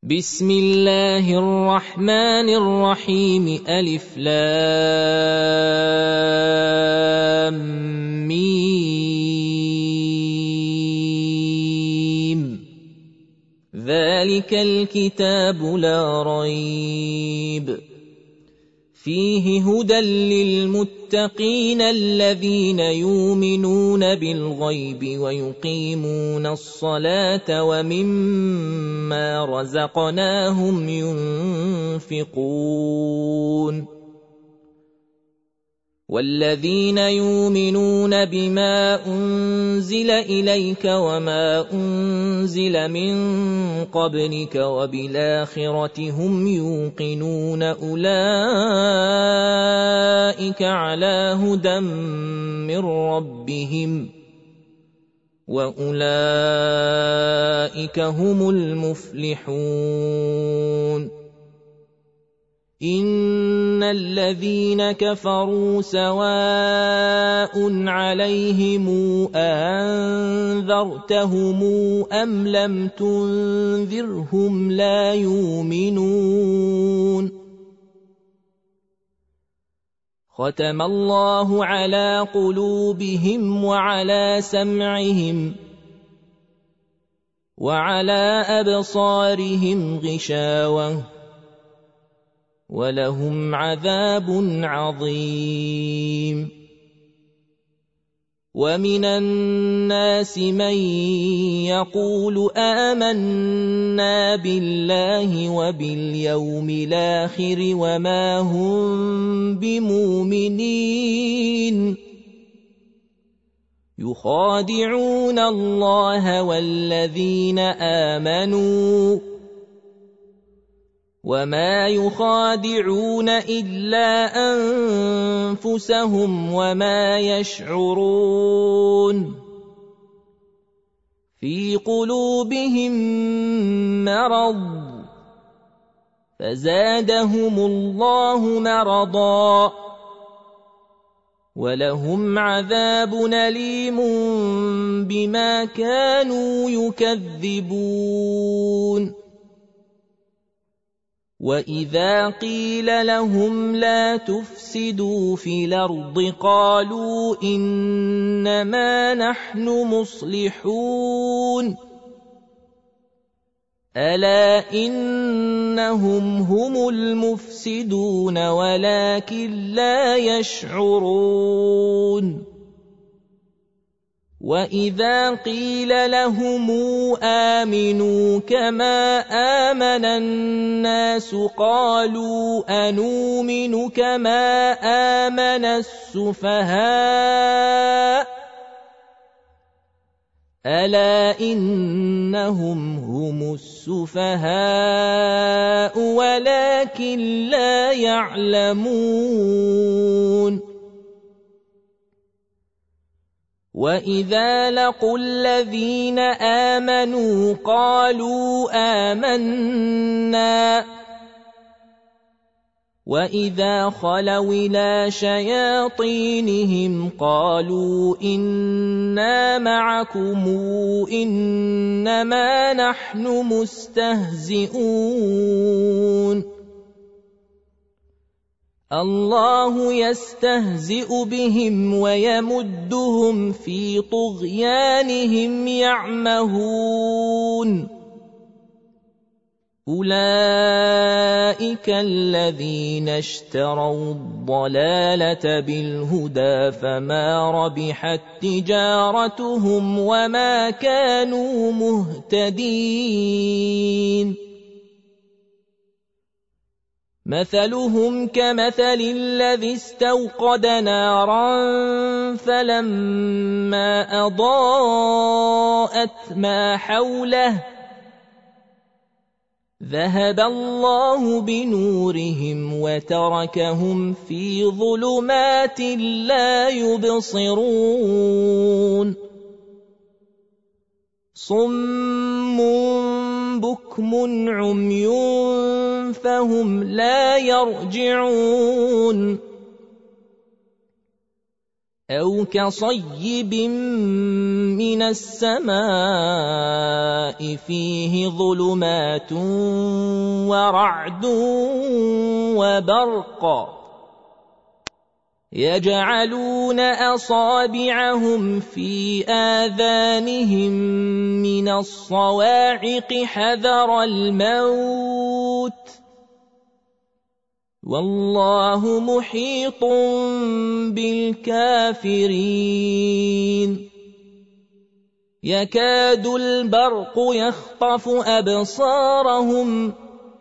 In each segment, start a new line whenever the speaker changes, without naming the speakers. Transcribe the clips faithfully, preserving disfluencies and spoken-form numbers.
بسم الله الرحمن الرحيم ألف لام ميم ذلك الكتاب لا ريب فيه هدى للمتقين الذين يؤمنون بالغيب ويقيمون الصلاة ومما رزقناهم ينفقون والذين يؤمنون بما أنزل إليك وما أنزل من قبلك وبالآخرة هم يوقنون أولئك على هدى من ربهم وأولئك هم المفلحون إن الذين كفروا سواء عليهم أنذرتهم أم لم تنذرهم لا يؤمنون ختم الله على قلوبهم وعلى سمعهم وعلى أبصارهم غشاوة ولهم عذاب عظيم ومن الناس من يقول آمنا بالله وباليوم الآخر وما هم بمؤمنين يخادعون الله والذين آمنوا وما يخادعون إلا أنفسهم وما يشعرون في قلوبهم مرض فزادهم الله مرضا ولهم عذاب أليم بما كانوا يكذبون وإذا قيل لهم لا تفسدوا في الأرض قالوا إنما نحن مصلحون ألا إنهم هم المفسدون ولكن لا يشعرون وإذا قيل لهم آمنوا كما آمن الناس قالوا أنؤمن كما آمن السفهاء ألا إنهم هم السفهاء ولكن لا يعلمون وإذا لقوا الذين آمنوا قالوا آمنا وإذا خلوا إلى شياطينهم قالوا إنا معكم إنما نحن مستهزئون الله يستهزئ بهم ويمدهم في طغيانهم يعمهون أولئك الذين اشتروا الضلالة بالهدى فما ربحت تجارتهم وما كانوا مهتدين مثلهم كمثل الذي استوقد نارا فلما أضاءت ما حوله ذهب الله بنورهم وتركهم في ظلمات لا يبصرون صم بكم عمي فهم لا يرجعون أو كصيب من السماء فيه ظلمات ورعد وبرق يجعلون أصابعهم في آذانهم من الصواعق حذر الموت والله محيط بالكافرين يكاد البرق يخطف أبصارهم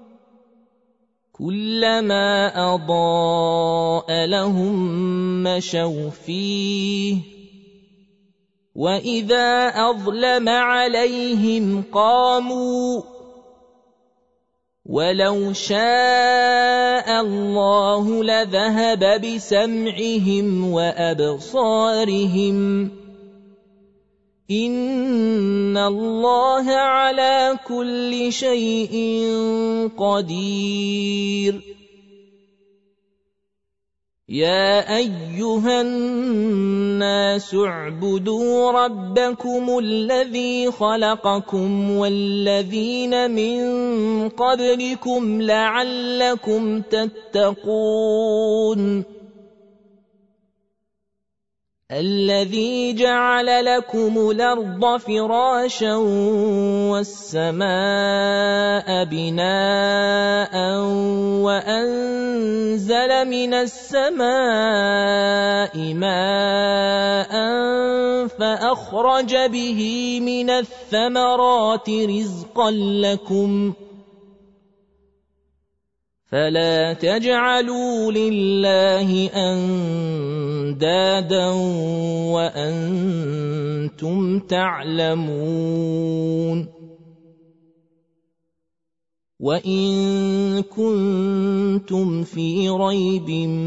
كلما أضاء لهم مشوا فيه وإذا أظلم عليهم قاموا ولو شاء الله لذهب بسمعهم وأبصارهم إن الله على كل شيء قدير يا أيها الناس اعبدوا ربكم الذي خلقكم والذين من قبلكم لعلكم تتقون الذي جعل لكم الأرض فراشا والسماء بناء وأنزل من السماء ماء فأخرج به من الثمرات رزقا لكم فلا تجعلوا لله أندادا وأنتم تعلمون وإن كنتم في ريب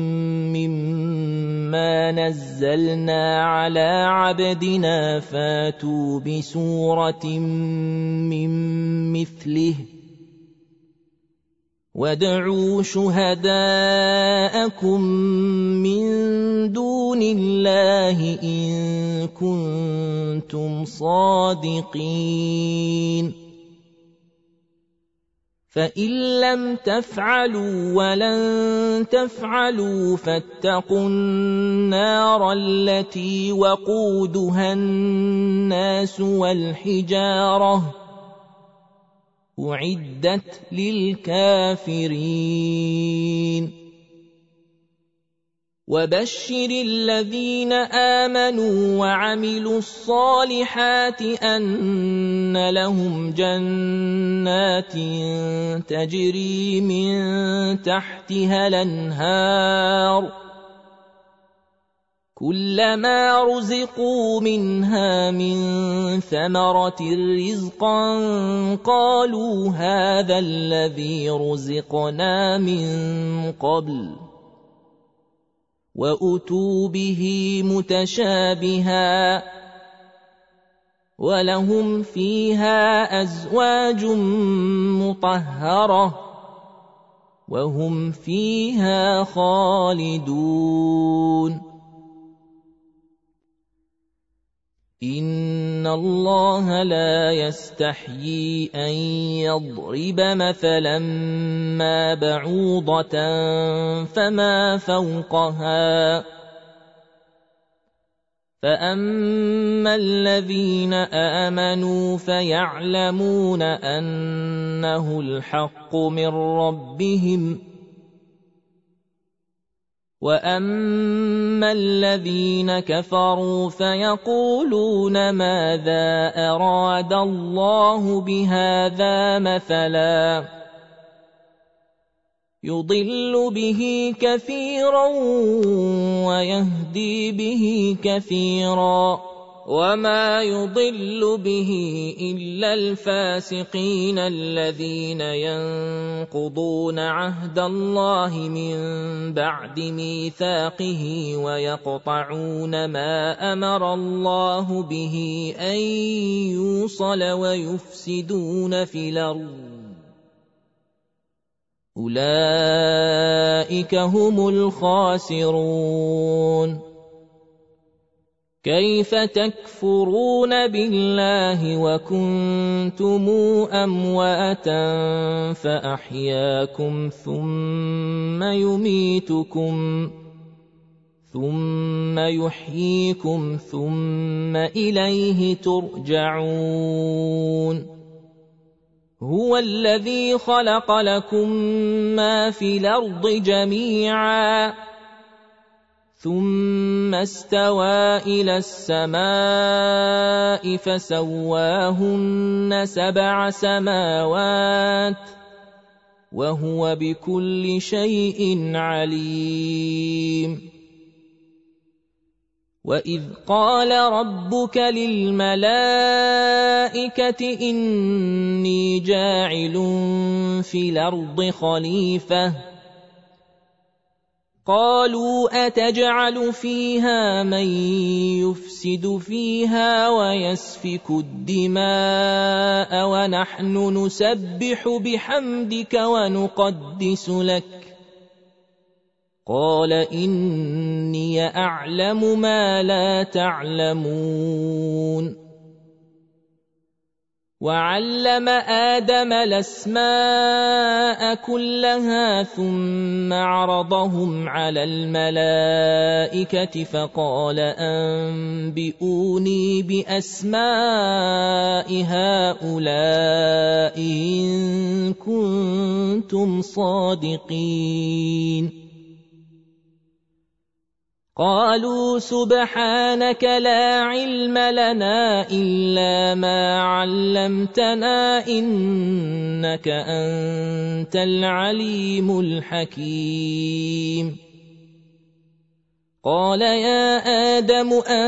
مما نزلنا على عبدنا فاتوا بسورة من مثله وادعوا شهداءكم من دون الله إن كنتم صادقين فإن لم تفعلوا ولن تفعلوا فاتقوا النار التي وقودها الناس والحجارة أعدت للكافرين وبشر الذين آمنوا وعملوا الصالحات أن لهم جنات تجري من تحتها الأنهار كلما رزقوا منها من ثمرة رزقا قالوا هذا الذي رزقنا من قبل وأتوا به متشابها ولهم فيها أزواج مطهرة وهم فيها خالدون إن الله لا يستحيي أن يضرب مثلا ما بعوضة فما فوقها فأما الذين آمنوا فيعلمون أنه الحق من ربهم وأما الذين كفروا فيقولون ماذا أراد الله بهذا مثلا يضل به كثيرا ويهدي به كثيرا وما يضل به إلا الفاسقين الذين ينقضون عهد الله من بعد ميثاقه ويقطعون ما أمر الله به أن يوصل ويفسدون في الأرض أولئك هم الخاسرون كيف تكفرون بالله وكنتم أمواتا فأحياكم ثم يميتكم ثم يحييكم ثم إليه ترجعون هو الذي خلق لكم ما في الأرض جميعا ثم استوى إلى السماء فسواهن سبع سماوات وهو بكل شيء عليم وإذ قال ربك للملائكة إني جاعل في الأرض خليفة قالوا أتجعل فيها من يفسد فيها ويسفك الدماء ونحن نسبح بحمدك ونقدس لك قال إني أعلم ما لا تعلمون وعلم آدم الأسماء كلها ثم عرضهم على الملائكة فقال أنبئوني بأسماء هؤلاء إن كنتم صادقين قالوا سبحانك لا علم لنا إلا ما علمتنا إنك أنت العليم الحكيم قال يا آدم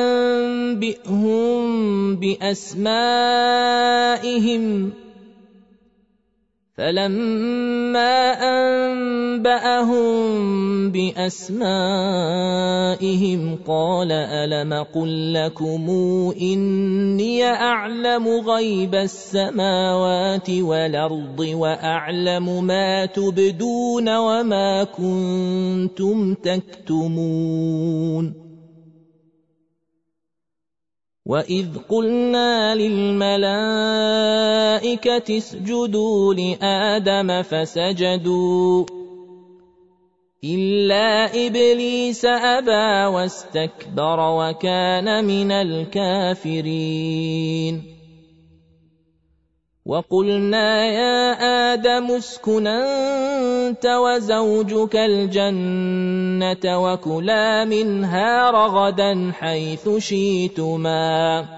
أنبئهم بأسمائهم فلما أنبأهم بأسمائهم قال ألم قل لكم إني أعلم غيب السماوات والأرض وأعلم ما تبدون وما كنتم تكتمون وإذ قلنا للملائكة اسجدوا لآدم فسجدوا إلا إبليس أبى واستكبر وكان من الكافرين وقلنا يا آدم اسكن أنت وزوجك الجنة وكلا منها رغدا حيث شئتما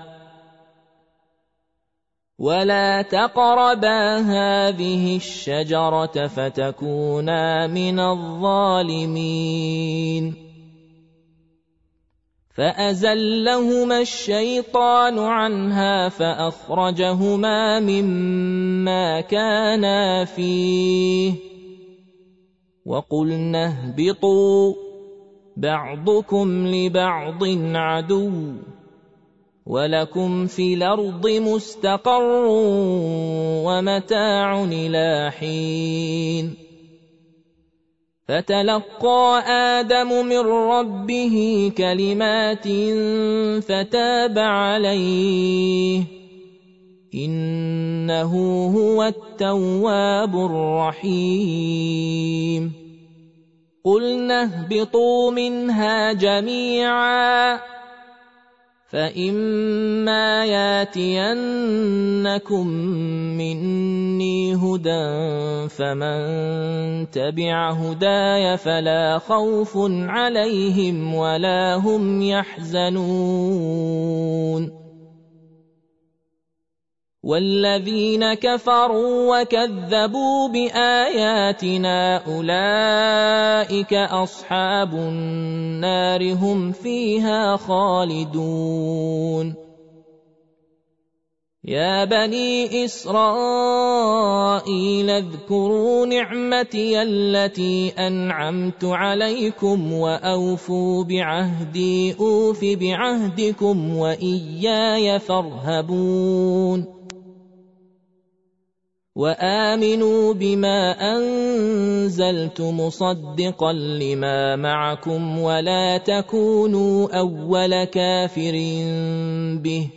ولا تقربا هذه الشجرة فتكونا من الظالمين فأزلهما الشيطان عنها فأخرجهما مما كانا فيه وقلنا اهبطوا بعضكم لبعض عدو ولكم في الأرض مستقر ومتاع إلى حين فتلقى آدم من ربه كلمات فتاب عليه إنه هو التواب الرحيم قلنا اهبطوا منها جميعا فإما ياتينكم مني هدى فمن تبع هداي فلا خوف عليهم ولا هم يحزنون والذين كفروا وكذبوا بآياتنا أولئك أصحاب النار هم فيها خالدون يا بني إسرائيل اذكروا نعمتي التي أنعمت عليكم وأوفوا بعهدي أوف بعهدكم وإياي فارهبون وآمنوا بما أنزلت مصدقا لما معكم ولا تكونوا أول كافر به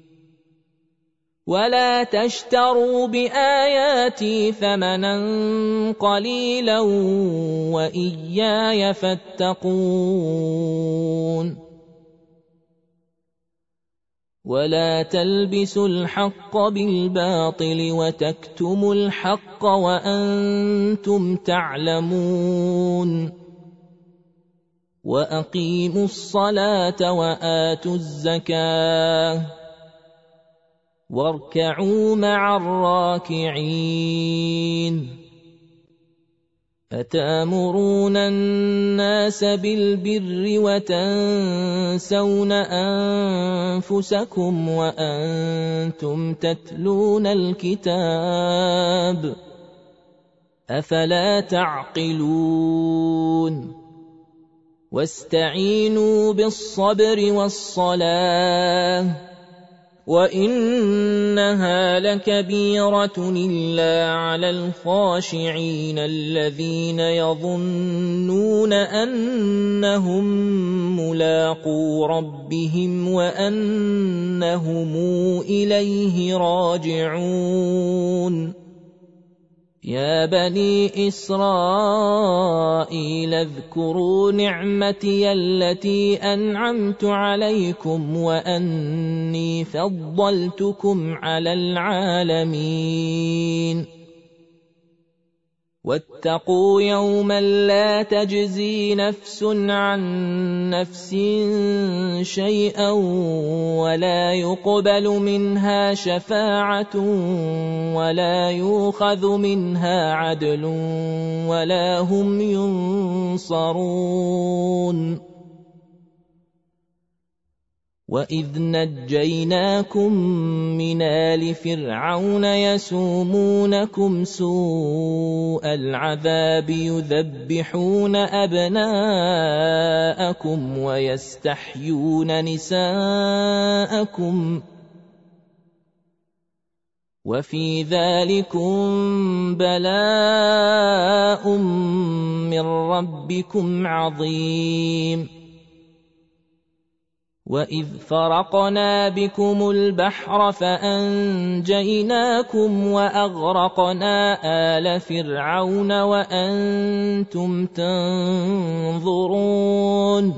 ولا تشتروا بآياتي ثمنا قليلا وإياي فاتقون ولا تلبسوا الحق بالباطل وتكتموا الحق وأنتم تعلمون وأقيموا الصلاة وآتوا الزكاة واركعوا مع الراكعين أتأمرون الناس بالبر وتنسون أنفسكم وأنتم تتلون الكتاب أفلا تعقلون واستعينوا بالصبر والصلاة وإنها لكبيرة إلا على الخاشعين الذين يظنون أنهم ملاقو ربهم وأنهم إليه راجعون يا بني إسرائيل اذكروا نعمتي التي أنعمت عليكم وأني فضلتكم على العالمين واتقوا يوما لا تجزي نفس عن نفس شيئا ولا يقبل منها شفاعة ولا يؤخذ منها عدل ولا هم ينصرون وإذ نجيناكم من آل فرعون يسومونكم سوء العذاب يذبحون أبناءكم ويستحيون نساءكم وفي ذلكم بلاء من ربكم عظيم وإذ فرقنا بكم البحر فأنجيناكم وأغرقنا آل فرعون وأنتم تنظرون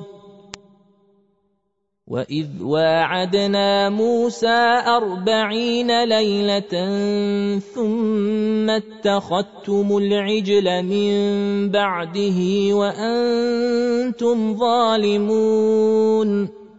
وإذ واعدنا موسى أربعين ليلة ثم اتخذتم العجل من بعده وأنتم ظالمون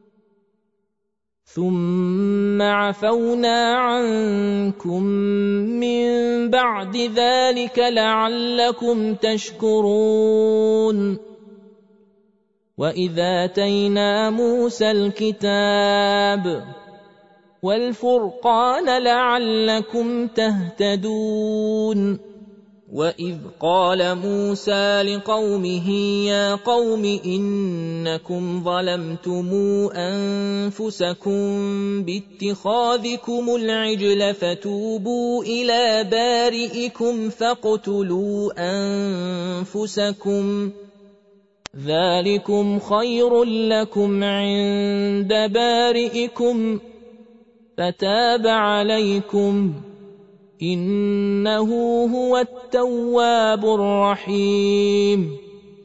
ثم عفونا عنكم من بعد ذلك لعلكم تشكرون وإذ آتينا موسى الكتاب والفرقان لعلكم تهتدون وإذ قال موسى لقومه يا قوم إنكم ظلمتم أنفسكم باتخاذكم العجل فتوبوا إلى بارئكم فاقتلوا أنفسكم ذلكم خير لكم عند بارئكم فتاب عليكم إنه هو التواب الرحيم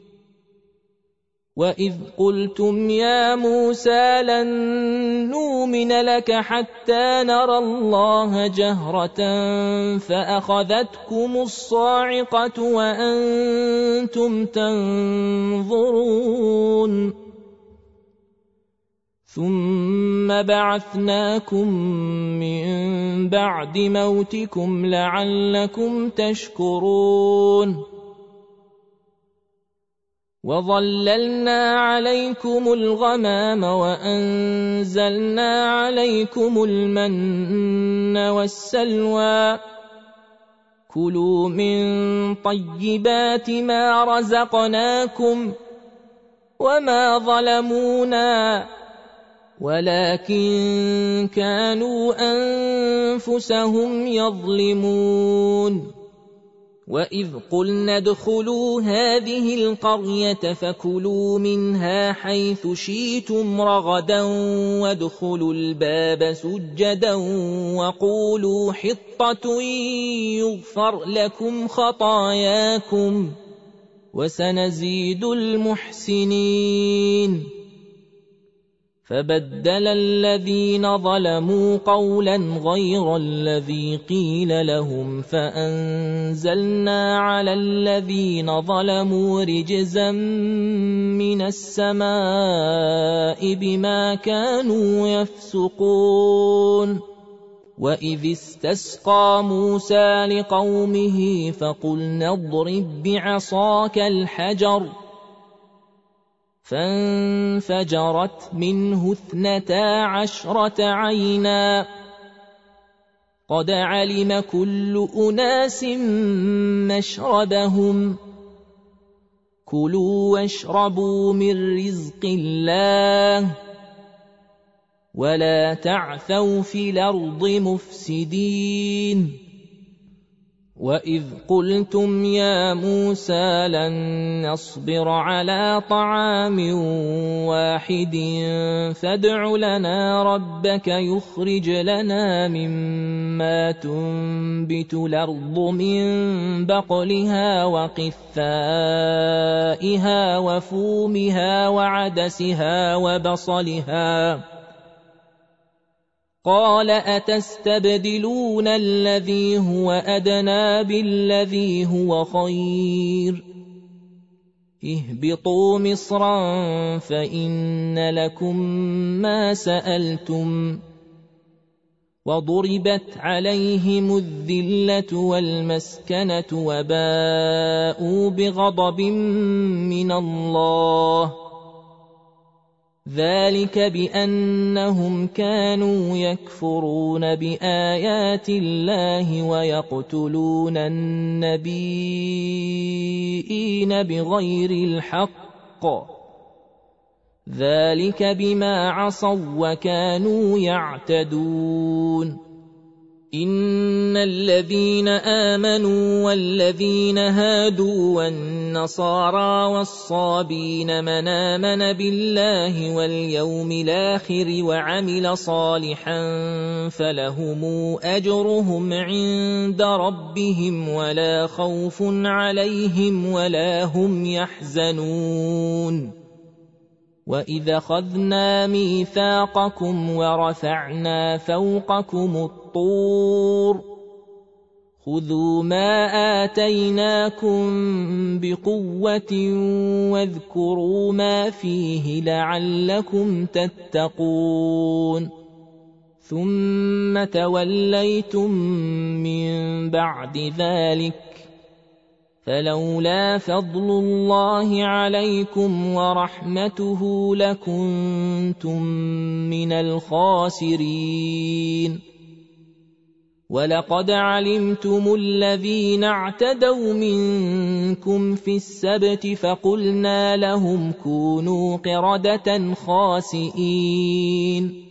وإذ قلتم يا موسى لن نؤمن لك حتى نرى الله جهرة فأخذتكم الصاعقة وأنتم تنظرون ثم بعثناكم من بعد موتكم لعلكم تشكرون وظللنا عليكم الغمام وأنزلنا عليكم المن والسلوى كلوا من طيبات ما رزقناكم وما ظلمونا ولكن كانوا أنفسهم يظلمون. وإذ قلنا ادخلوا هذه القرية فكلوا منها حيث شئتم رغدا وادخلوا الباب سجدا وقولوا حطة يغفر لكم خطاياكم وسنزيد المحسنين. فبدل الذين ظلموا قولا غير الذي قيل لهم فأنزلنا على الذين ظلموا رجزا من السماء بما كانوا يفسقون. وإذ استسقى موسى لقومه فقلنا اضرب بعصاك الحجر فانفجرت منه اثنتا عشرة عينا قد علم كل أناس مشربهم كلوا واشربوا من رزق الله ولا تعثوا في الأرض مفسدين. وإذ قلتم يا موسى لن نصبر على طعام واحد فادع لنا ربك يخرج لنا مما تنبت الأرض من بقلها وقثائها وفومها وعدسها وبصلها قال أتستبدلون الذي هو أدنى بالذي هو خير اهبطوا مصرا فإن لكم ما سألتم وضربت عليهم الذلة والمسكنة وباءوا بغضب من الله ذلك بأنهم كانوا يكفرون بآيات الله ويقتلون النبيين بغير الحق ذلك بما عصوا وكانوا يعتدون. إن الذين آمنوا والذين هادوا والنصارى والصابين من آمن بالله واليوم الآخر وعمل صالحا فلهم أجرهم عند ربهم ولا خوف عليهم ولا هم يحزنون. وإذا أخذنا ميثاقكم ورفعنا فوقكم الطور خذوا ما آتيناكم بقوة واذكروا ما فيه لعلكم تتقون ثم توليتم من بعد ذلك فلولا فضل الله عليكم ورحمته لكنتم من الخاسرين. ولقد علمتم الذين اعتدوا منكم في السبت فقلنا لهم كونوا قردة خاسئين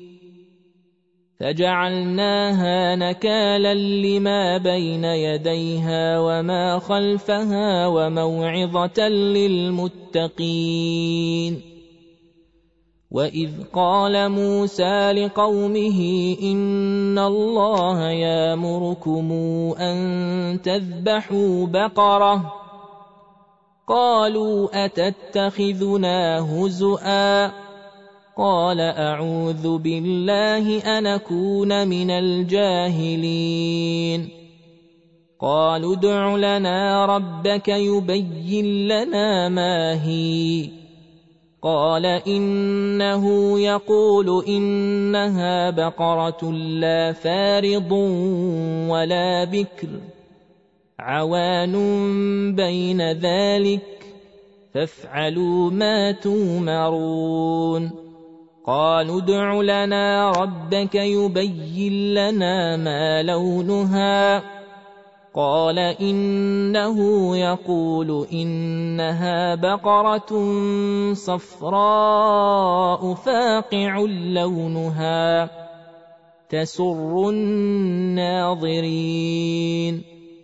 فجعلناها نكالا لما بين يديها وما خلفها وموعظة للمتقين. وإذ قال موسى لقومه إن الله يأمركم أن تذبحوا بقرة قالوا أتتخذنا هزؤا قال أعوذ بالله أن أكون من الجاهلين. قالوا ادع لنا ربك يبين لنا ما هي قال إنه يقول إنها بقرة لا فارض ولا بكر عوان بين ذلك فافعلوا ما تؤمرون. قالوا ادع لنا ربك يبين لنا ما لونها قال إنه يقول إنها بقرة صفراء فاقع لونها تسر الناظرين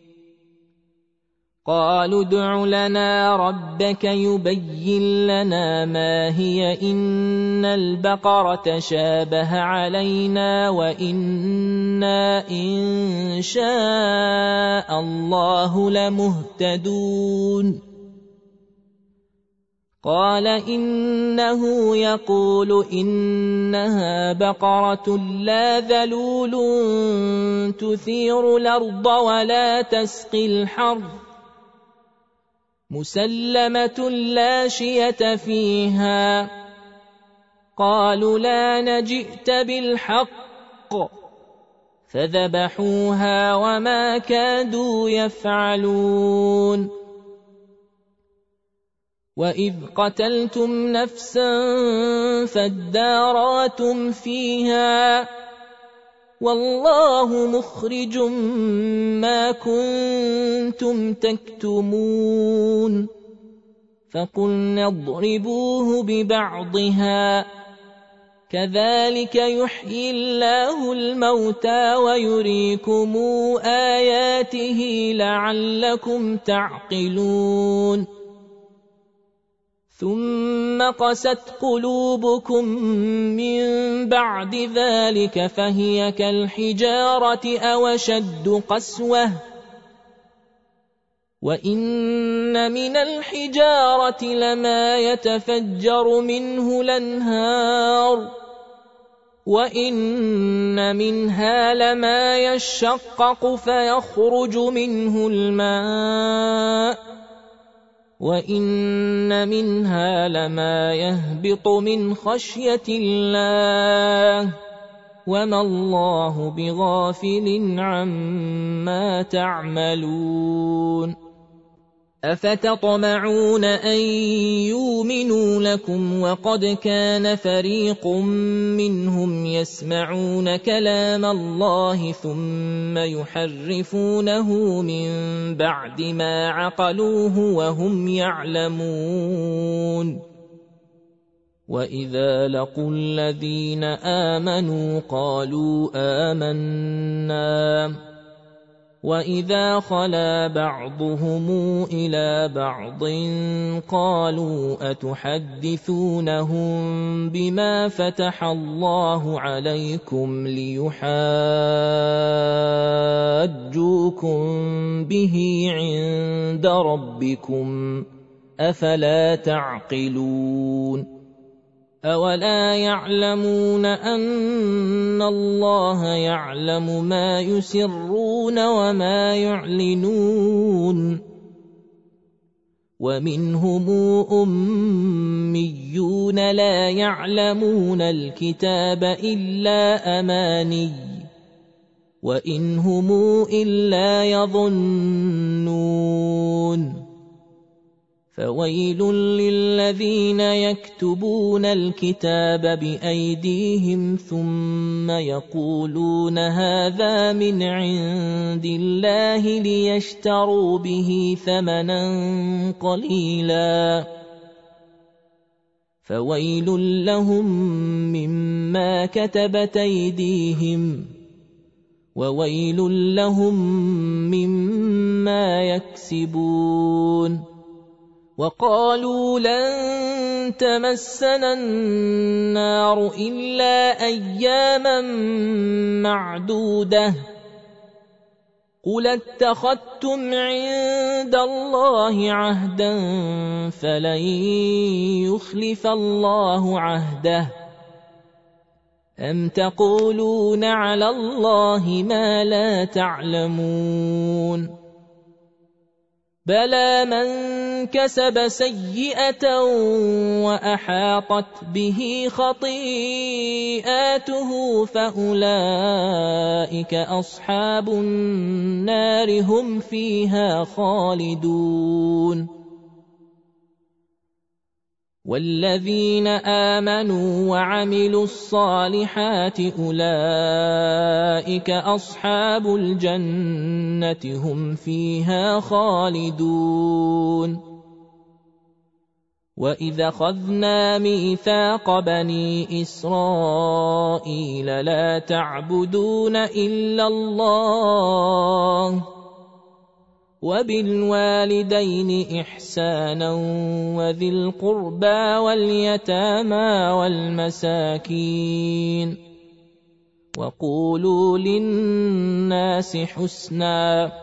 قالوا ادع لنا ربك يبين لنا ما هي إن البقرة شابه علينا وإنا إن شاء الله لمهتدون قال إنه يقول إنها بقرة لا ذلول تثير الأرض ولا تسقي الحرث مسلمة لا شية فيها قالوا لا نجئت بالحق فذبحوها وما كادوا يفعلون وإذ قتلتم نفسا فادارأتم فيها والله مخرج ما كنتم تكتمون فقلنا اضربوه ببعضها كذلك يحيي الله الموتى ويريكم آياته لعلكم تعقلون ثم قست قلوبكم من بعد ذلك فهي كالحجارة أو أشد قسوة وإن من الحجارة لما يتفجر منه الأنهار وإن منها لما يشقق فيخرج منه الماء وإن منها لما يهبط من خشية الله وما الله بغافل عما تعملون أفتطمعون أن يؤمنوا لكم وقد كان فريق منهم يسمعون كلام الله ثم يحرفونه من بعد ما عقلوه وهم يعلمون وإذا لقوا الذين آمنوا قالوا آمنا وإذا خلا بعضهم إلى بعض قالوا أتحدثونهم بما فتح الله عليكم ليحاجوكم به عند ربكم أفلا تعقلون أولا يعلمون أن الله يعلم ما يسرون وما يعلنون ومنهم أميون لا يعلمون الكتاب إلا أماني وإن هم إلا يظنون فويل للذين يكتبون الكتاب بأيديهم ثم يقولون هذا من عند الله ليشتروا به ثمنا قليلا فويل لهم مما كتبت أيديهم وويل لهم مما يكسبون وقالوا لن تمسنا النار إلا أياما معدودة قل اتخذتم عند الله عهدا فلن يخلف الله عهده أم تقولون على الله ما لا تعلمون بلى من كسب سيئة وأحاطت به خطيئاته فأولئك أصحاب النار هم فيها خالدون والذين آمنوا وعملوا الصالحات أولئك أصحاب الجنة هم فيها خالدون. وإذا أخذنا ميثاق بني إسرائيل لا تعبدون إلا الله وبالوالدين إحسانا وذي القربى واليتامى والمساكين وقولوا للناس حسنا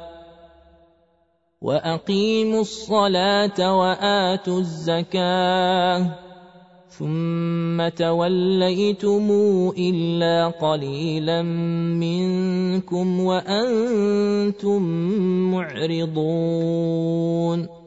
وأقيموا الصلاة وآتوا الزكاة ثم توليتم إلا قليلا منكم وأنتم معرضون.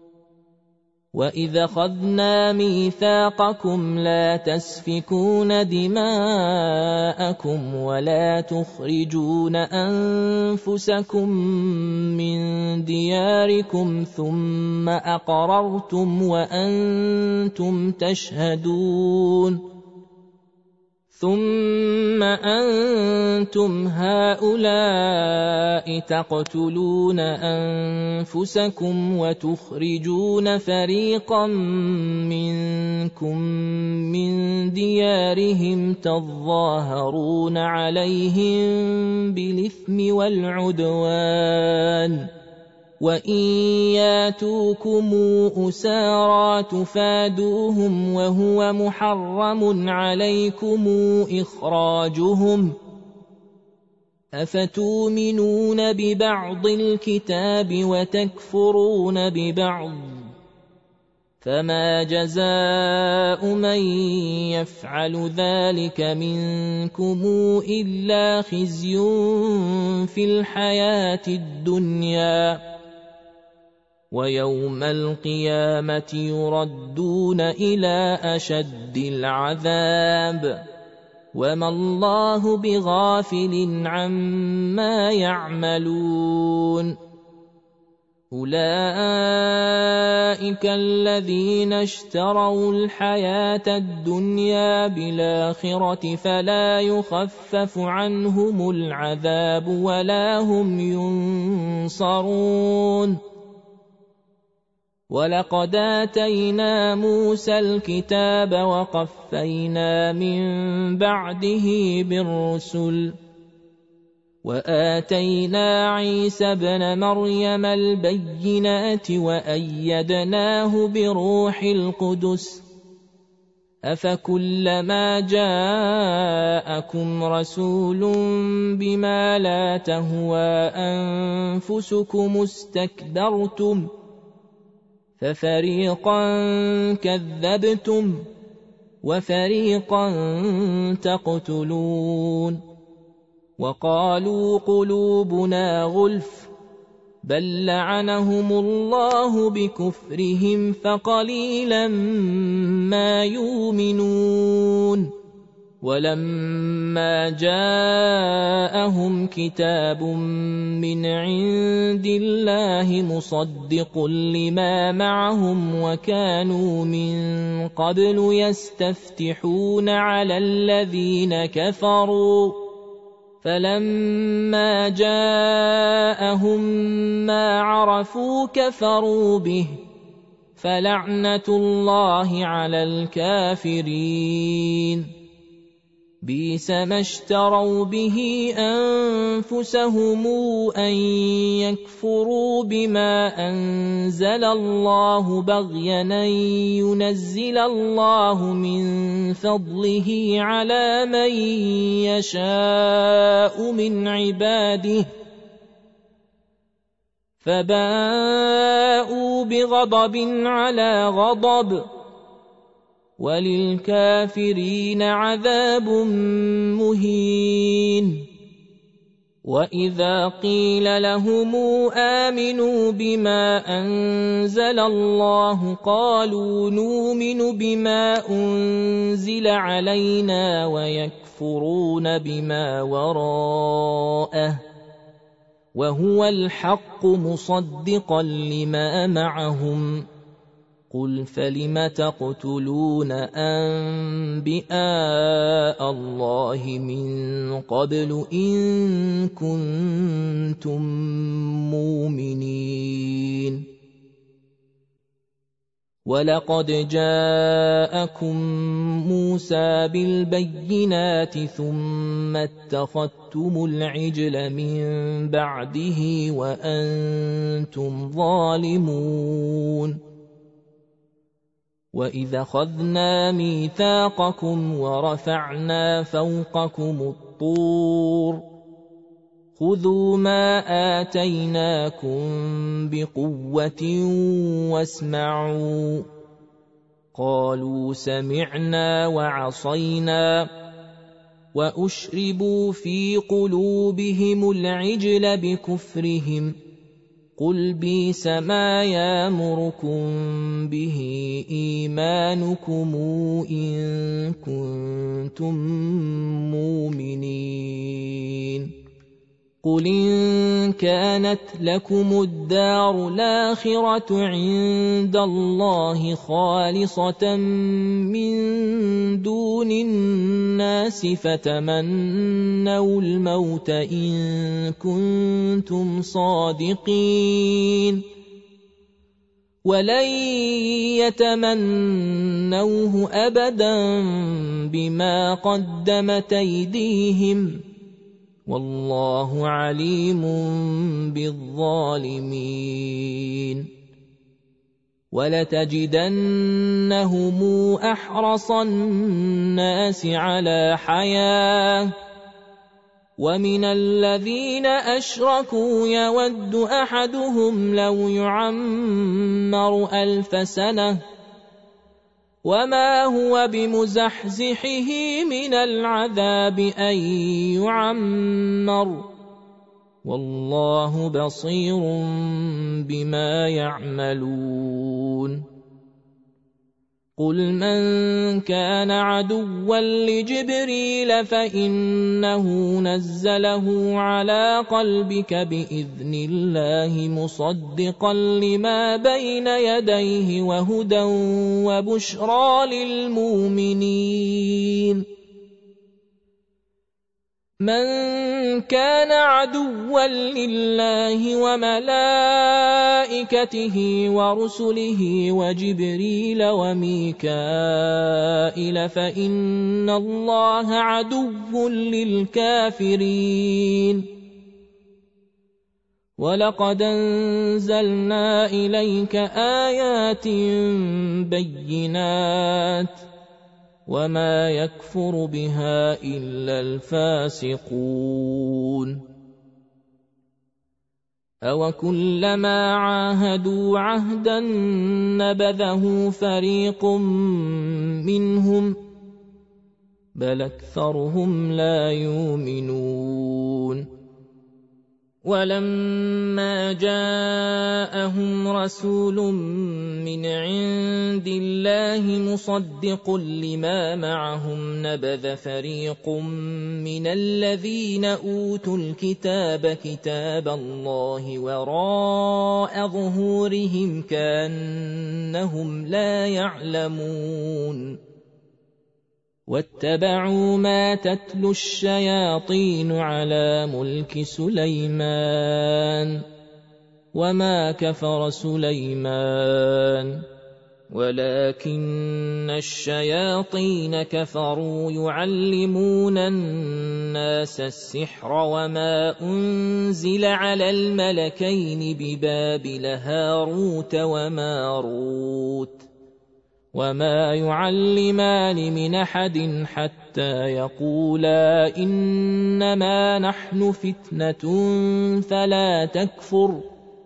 وإذا أخذنا ميثاقكم لا تسفكون دماءكم ولا تخرجون أنفسكم من دياركم ثم أقررتم وأنتم تشهدون ثم أنتم هؤلاء تقتلون أنفسكم وتخرجون فريقا منكم من ديارهم تظاهرون عليهم بالإثم والعدوان وإن ياتوكم أسارى تفادوهم وهو محرم عليكم إخراجهم أفتؤمنون ببعض الكتاب وتكفرون ببعض فما جزاء من يفعل ذلك منكم إلا خزي في الحياة الدنيا ويوم القيامة يردون إلى أشد العذاب وما الله بغافل عما يعملون. أولئك الذين اشتروا الحياة الدنيا بالآخرة فلا يخفف عنهم العذاب ولا هم ينصرون. ولقد آتينا موسى الكتاب وقفينا من بعده بالرسل وآتينا عيسى ابن مريم البينات وأيدناه بروح القدس أفكلما جاءكم رسول بما لا تهوى أنفسكم استكبرتم ففريقا كذبتم وفريقا تقتلون. وقالوا قلوبنا غلف بل لعنهم الله بكفرهم فقليلا ما يؤمنون. ولما جاءهم كتاب من عند الله مصدق لما معهم وكانوا من قبل يستفتحون على الذين كفروا فلما جاءهم ما عرفوا كفروا به فلعنة الله على الكافرين. بئس ما اشتروا به أنفسهم أن يكفروا بما أنزل الله بغيا أن ينزل الله من فضله على من يشاء من عباده فباءوا بغضب على غضب وللكافرين عذاب مهين. وإذا قيل لهم آمنوا بما أنزل الله قالوا نؤمن بما أنزل علينا ويكفرون بما وراءه وهو الحق مصدقا لما معهم قل فلم تقتلون أنبياء الله من قبل إن كنتم مؤمنين ولقد جاءكم موسى بالبينات ثم اتخذتم العجل من بعده وأنتم ظالمون وإذ أخذنا ميثاقكم ورفعنا فوقكم الطور خذوا ما آتيناكم بقوة واسمعوا قالوا سمعنا وعصينا وأشربوا في قلوبهم العجل بكفرهم قل بئس ما يأمركم به إيمانكم إن كنتم مؤمنين قل إن كانت لكم الدار الآخرة عند الله خالصة من دون الناس فتمنوا الموت إن كنتم صادقين ولن يتمنوه أبدا بما قدمت أيديهم والله عليم بالظالمين ولتجدنهم أحرص الناس على حياة ومن الذين أشركوا يود أحدهم لو يعمر ألف سنة وما هو بمزحزحه من العذاب أن يعمر والله بصير بما يعملون قل من كان عدوا لجبريل فإنه نزله على قلبك بإذن الله مصدقا لما بين يديه وهدى وبشرى للمؤمنين من كان عدوا لله وملائكته ورسله وجبريل وميكائيل فإن الله عدو للكافرين ولقد أنزلنا إليك آيات بينات وما يكفر بها إلا الفاسقون أوكلما عاهدوا عهدا نبذه فريق منهم بل أكثرهم لا يؤمنون ولما جاءهم رسول من عند الله مصدق لما معهم نبذ فريق من الذين أوتوا الكتاب كتاب الله وراء ظهورهم كأنهم لا يعلمون واتبعوا ما تتلو الشياطين على ملك سليمان وما كفر سليمان ولكن الشياطين كفروا يعلمون الناس السحر وما أنزل على الملكين ببابل هاروت وماروت وما يعلمان من أحد حتى يقولا إنما نحن فتنة فلا تكفر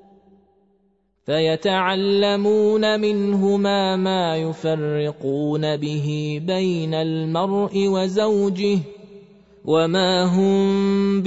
فيتعلمون منهما ما يفرقون به بين المرء وزوجه وما هم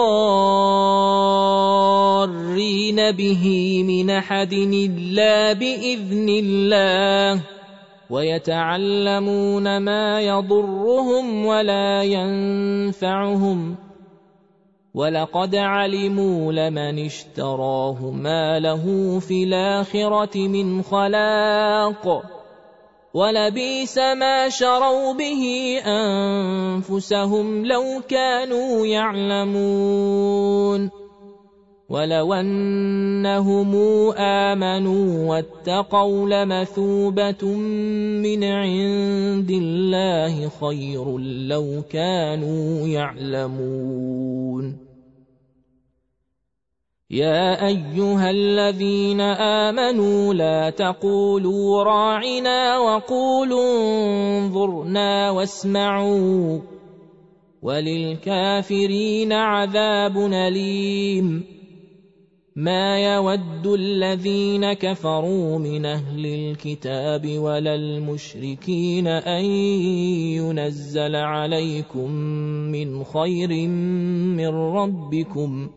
بضارين به من أحد إلا بإذن الله ويتعلمون ما يضرهم ولا ينفعهم ولقد علموا لمن اشتراه ما له في الآخرة من خلاق ولبئس ما شروا به أنفسهم لو كانوا يعلمون ولو أنهم آمنوا واتقوا لمثوبة من عند الله خير لو كانوا يعلمون يا أيها الذين آمنوا لا تقولوا راعنا وقولوا انظرنا واسمعوا وللكافرين عذاب أليم ما يود الذين كفروا من أهل الكتاب ولا المشركين أن ينزل عليكم من خير من ربكم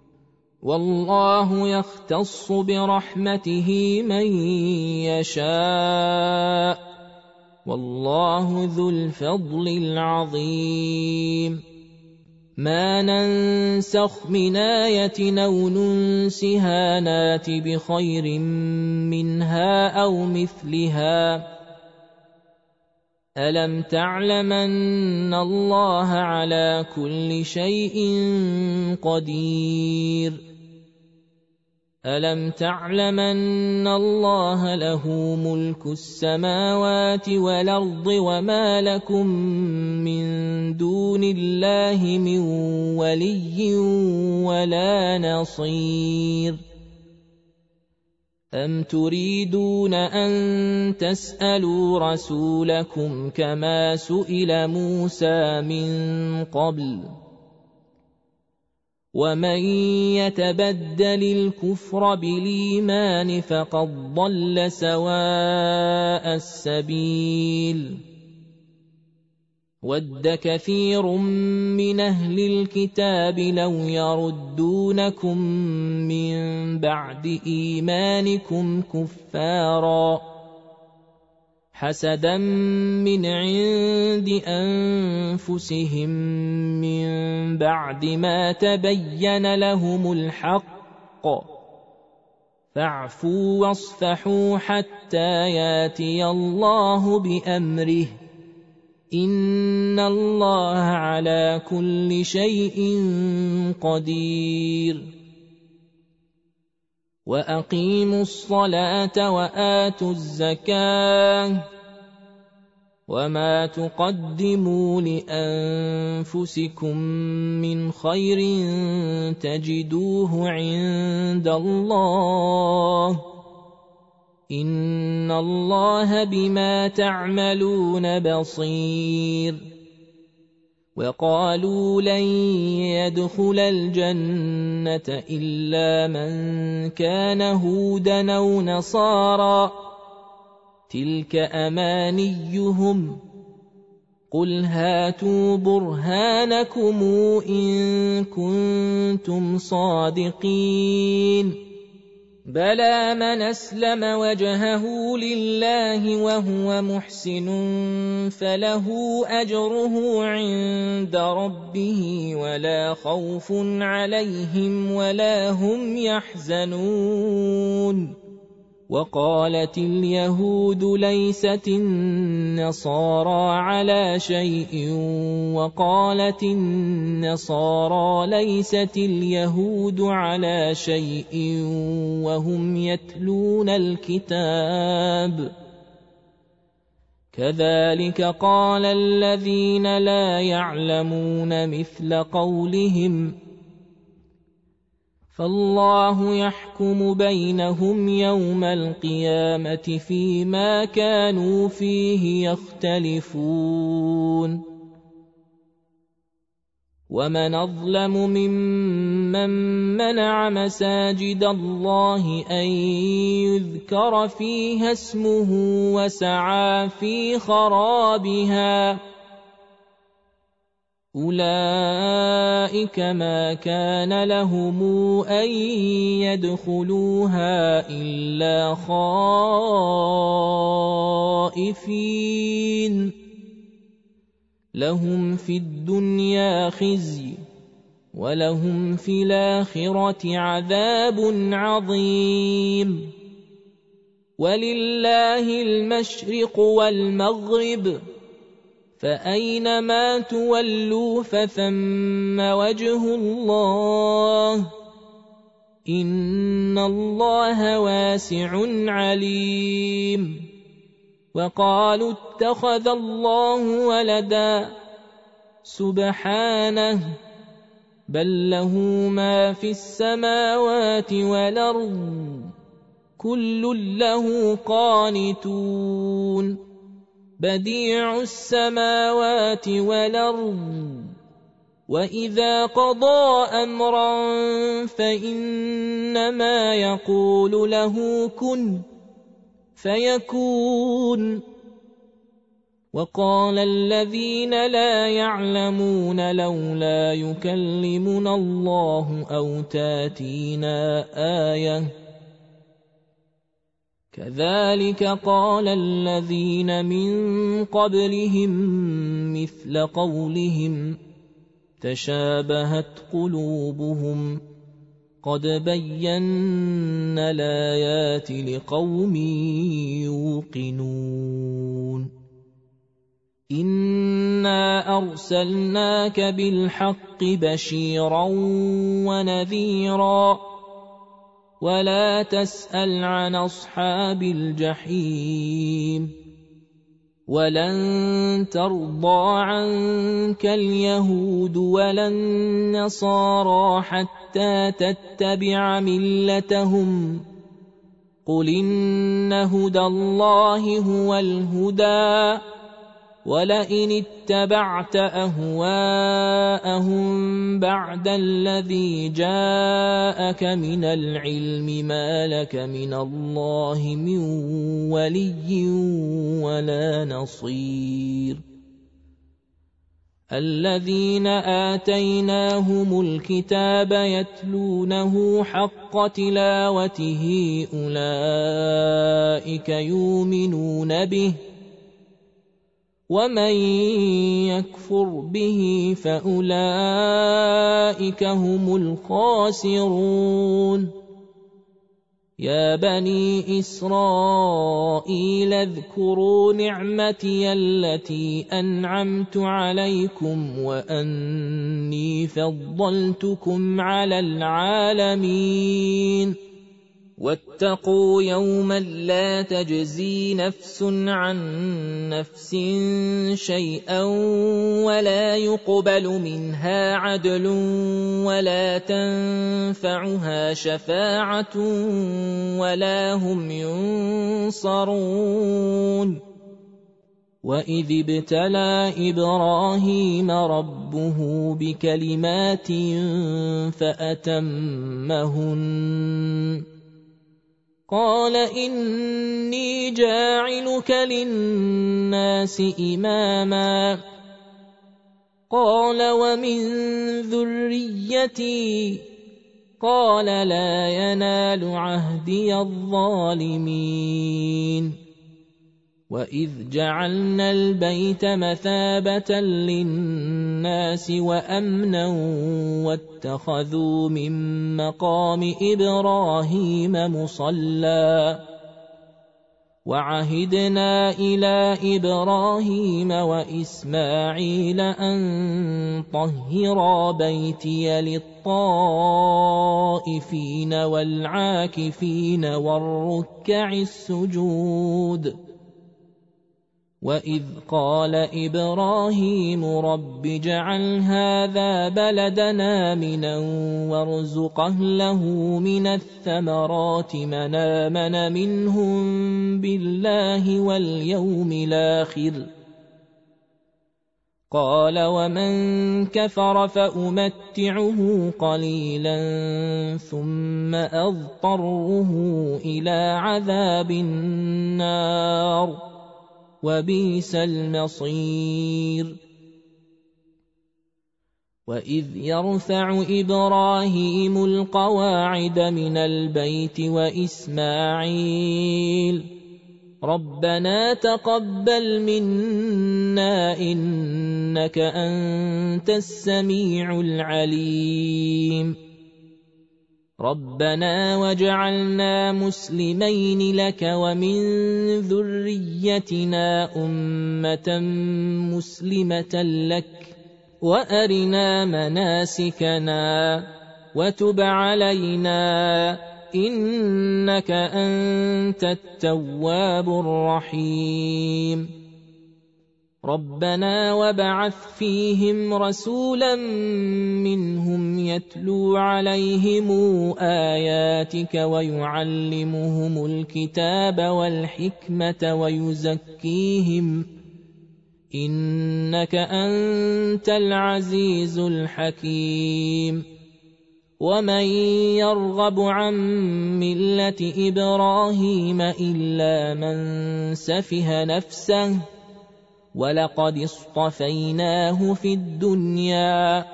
والله يختص برحمته من يشاء والله ذو الفضل العظيم ما ننسخ من آية أو ننسها نات بخير منها أو مثلها ألم تعلم أن الله على كل شيء قدير ألم تعلم أن الله له ملك السماوات والأرض وما لكم من دون الله من ولي ولا نصير أم تريدون أن تسألوا رسولكم كما سئل موسى من قبل ومن يتبدل الكفر بالإيمان فقد ضل سواء السبيل ود كثير من أهل الكتاب لو يردونكم من بعد إيمانكم كفارا حسدا من عند أنفسهم من بعد ما تبين لهم الحق فاعفوا واصفحوا حتى ياتي الله بأمره إن الله على كل شيء قدير وأقيموا الصلاة وآتوا الزكاة وما تقدموا لأنفسكم من خير تجدوه عند الله إن الله بما تعملون بصير وقالوا لن يدخل الجنة إلا من كان هودا أو نصارى تلك أمانيهم قل هاتوا برهانكم إن كنتم صادقين بلى من أسلم وجهه لله وهو محسن فله أجره عند ربه ولا خوف عليهم ولا هم يحزنون وقالت اليهود ليست النصارى على شيء وقالت النصارى ليست اليهود على شيء وهم يتلون الكتاب كذلك قال الذين لا يعلمون مثل قولهم فالله يحكم بينهم يوم القيامة فيما كانوا فيه يختلفون ومن أظلم ممن منع مساجد الله أن يذكر فيها اسمه وسعى في خرابها أولئك ما كان لهم أن يدخلوها إلا خائفين لهم في الدنيا خزي ولهم في الآخرة عذاب عظيم. ولله المشرق والمغرب، فأينما تولوا فثم وجه الله، إن الله واسع عليم. وقالوا اتخذ الله ولدا، سبحانه، بل له ما في السماوات والأرض، كل له قانتون. بديع السماوات والأرض، وإذا قضى أمرا فإنما يقول له كن فيكون. وقال الذين لا يعلمون لولا يكلمنا الله أو تاتينا آية، كذلك قال الذين من قبلهم مثل قولهم تشابهت قلوبهم، قد بينا الآيات لقوم يوقنون. إنا أرسلناك بالحق بشيرا ونذيرا، ولا تسأل عن أصحاب الجحيم. ولن ترضى عنك اليهود ولا النصارى حتى تتبع ملتهم، قل إن هدى الله هو الهدى، ولئن اتبعت أهواءهم بعد الذي جاءك من العلم ما لك من الله من ولي ولا نصير. الذين آتيناهم الكتاب يتلونه حق تلاوته أولئك يؤمنون به، ومن يكفر به فأولئك هم الخاسرون. يا بني إسرائيل اذكروا نعمتي التي أنعمت عليكم وأني فضلتكم على العالمين. واتقوا يوما لا تجزي نفس عن نفس شيئا ولا يقبل منها عدل ولا تنفعها شفاعة ولا هم ينصرون. وإذ ابتلى إبراهيم ربه بكلمات فأتمهن، قال إني جاعلك للناس إماما، قال ومن ذريتي، قال لا ينال عهدي الظالمين. وإذ جعلنا البيت مثابة للناس وأمنا واتخذوا من مقام إبراهيم مصلى، وعهدنا إلى إبراهيم وإسماعيل أن طهرا بيتي للطائفين والعاكفين والركع السجود. وإذ قال إبراهيم رب اجعل هذا بلدنا آمنا وارزق أهله من الثمرات من آمن منهم بالله واليوم الآخر، قال ومن كفر فأمتعه قليلا ثم أضطره إلى عذاب النار وبئس المصير. وإذ يرفع إبراهيم القواعد من البيت وإسماعيل ربنا تقبل منا إنك أنت السميع العليم ربنا واجعلنا مسلمين لك ومن ذريتنا أمة مسلمة لك وأرنا مناسكنا وتب علينا إنك أنت التواب الرحيم ربنا وابعث فيهم رسولا منهم يتلو عليهم آياتك ويعلمهم الكتاب والحكمة ويزكيهم إنك أنت العزيز الحكيم ومن يرغب عن ملة إبراهيم إلا من سفه نفسه ولقد اصطفيناه في الدنيا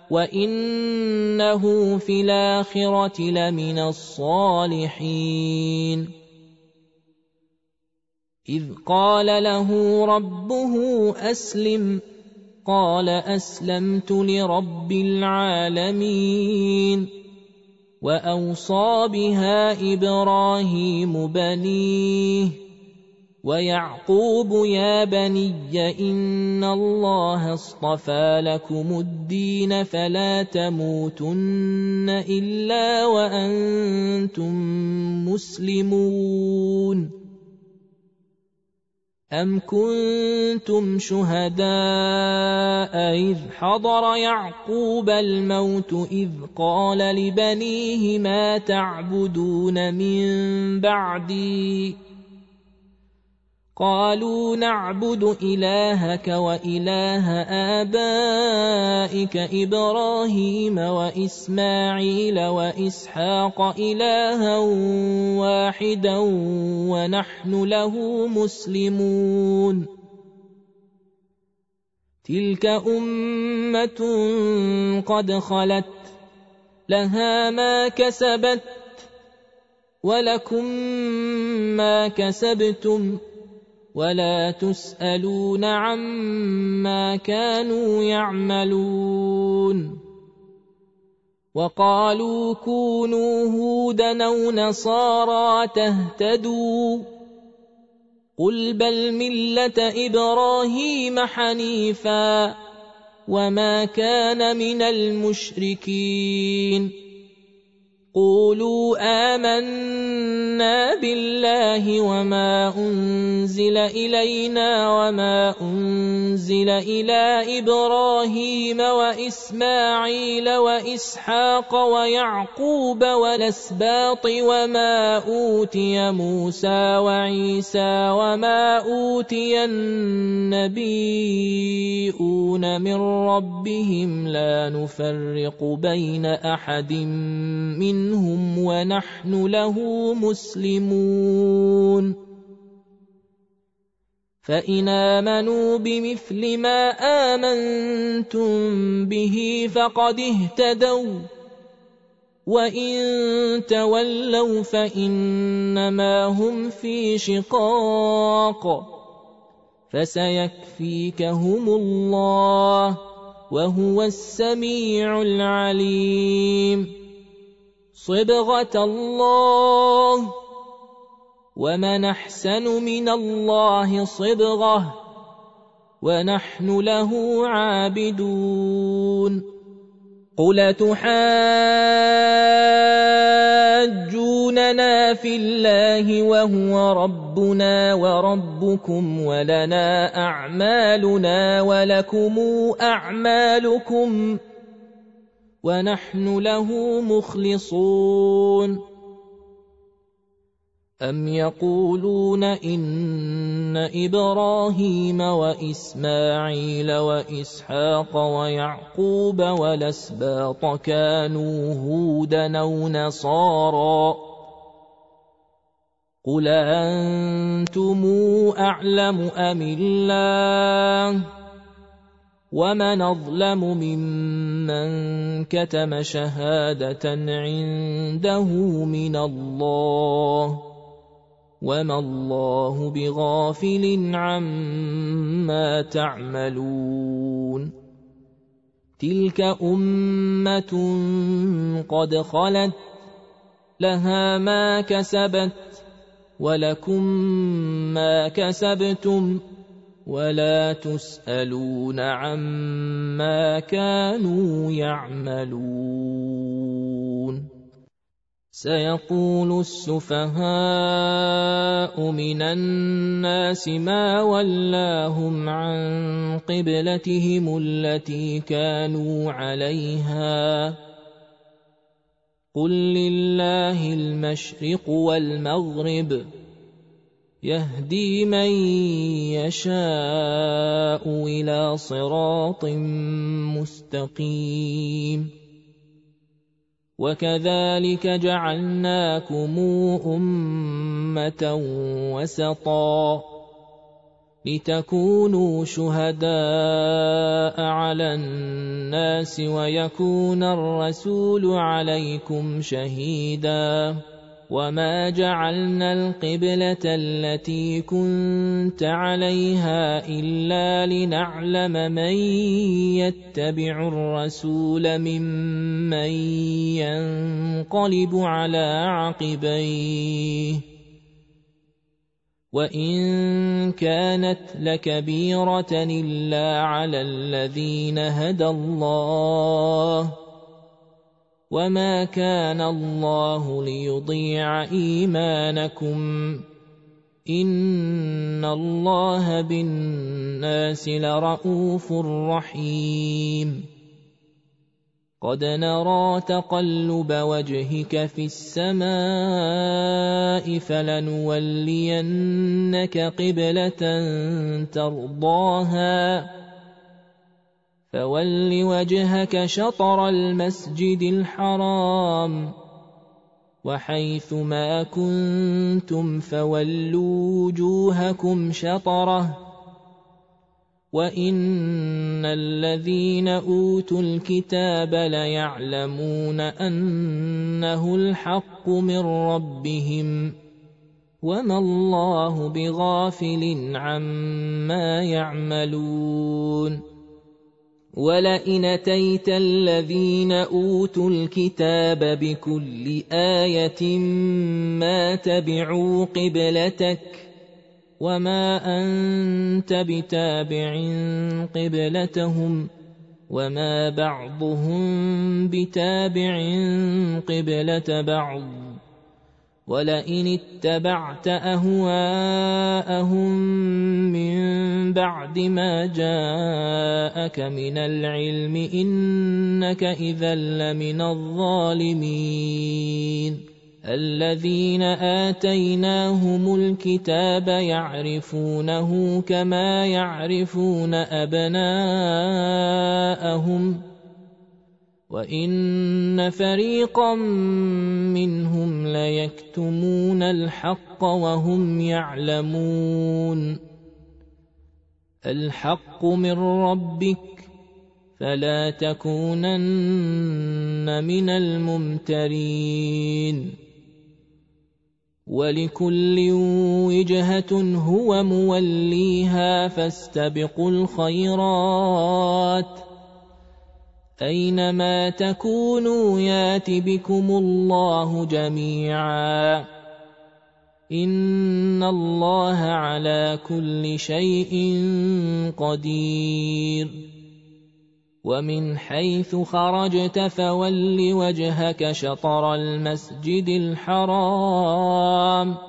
وإنه في الآخرة لمن الصالحين إذ قال له ربه أسلم قال أسلمت لرب العالمين وأوصى بها إبراهيم بنيه ويعقوب يا بني إن الله اصطفى لكم الدين فلا تموتن إلا وأنتم مسلمون أم كنتم شهداء إذ حضر يعقوب الموت إذ قال لبنيه ما تعبدون من بعدي قالوا نعبد إلهك وإله آبائك إبراهيم وإسماعيل وإسحاق إلها واحدا ونحن له مسلمون تلك أمة قد خلت لها ما كسبت ولكم ما كسبتم ولا تسألون عما كانوا يعملون وقالوا كونوا هودا أو نصارى تهتدوا قل بل ملة إبراهيم حنيفا وما كان من المشركين قولوا آمنا بالله وما أنزل إلينا وما أنزل إلى إبراهيم وإسماعيل وإسحاق ويعقوب والأسباط وما أوتي موسى وعيسى وما أوتي النبيون من ربهم لا نفرق بين أحد منهم منهم ونحن له مسلمون فإن آمنوا بمثل ما آمنتم به فقد اهتدوا وإن تولوا فإنما هم في شقاق فسيكفيكهم الله وهو السميع العليم صبغة الله ومن أحسن من الله صبغة ونحن له عابدون قل تحاجوننا في الله وهو ربنا وربكم ولنا أعمالنا ولكم أعمالكم ونحن له مخلصون أم يقولون إن إبراهيم وإسماعيل وإسحاق ويعقوب والأسباط كانوا هودا أو نصارى قل أنتم أعلم أم الله ومن أظلم ممن كتم شهادة عنده من الله وما الله بغافل عما تعملون تلك أمة قد خلت لها ما كسبت ولكم ما كسبتم ولا تسألون عما كانوا يعملون سيقول السفهاء من الناس ما ولاهم عن قبلتهم التي كانوا عليها قل لله المشرق والمغرب يهدي من يشاء إلى صراط مستقيم وكذلك جعلناكم أمة وسطا لتكونوا شهداء على الناس ويكون الرسول عليكم شهيدا وما جعلنا القبلة التي كنت عليها إلا لنعلم من يتبع الرسول ممن ينقلب على عقبيه وإن كانت لكبيرة إلا على الذين هدى الله وما كان الله ليضيع إيمانكم إن الله بالناس لرءوف رحيم قد نرى تقلب وجهك في السماء فلنولينك قبلة ترضاها فول وجهك شطر المسجد الحرام وحيث ما كنتم فولوا وجوهكم شطره وإن الذين أوتوا الكتاب ليعلمون أنه الحق من ربهم وما الله بغافل عما يعملون ولئن أتيت الذين أوتوا الكتاب بكل آية ما تبعوا قبلتك وما أنت بتابع قبلتهم وما بعضهم بتابع قبلة بعض ولئن اتبعت أهواءهم من بعد ما جاءك من العلم إنك إذا لمن الظالمين الذين آتيناهم الكتاب يعرفونه كما يعرفون أبناءهم وإن فريقا منهم ليكتمون الحق وهم يعلمون الحق من ربك فلا تكونن من الممترين ولكل وجهة هو موليها فاستبقوا الخيرات أينما تكونوا يات بكم الله جميعا إن الله على كل شيء قدير ومن حيث خرجت فول وجهك شطر المسجد الحرام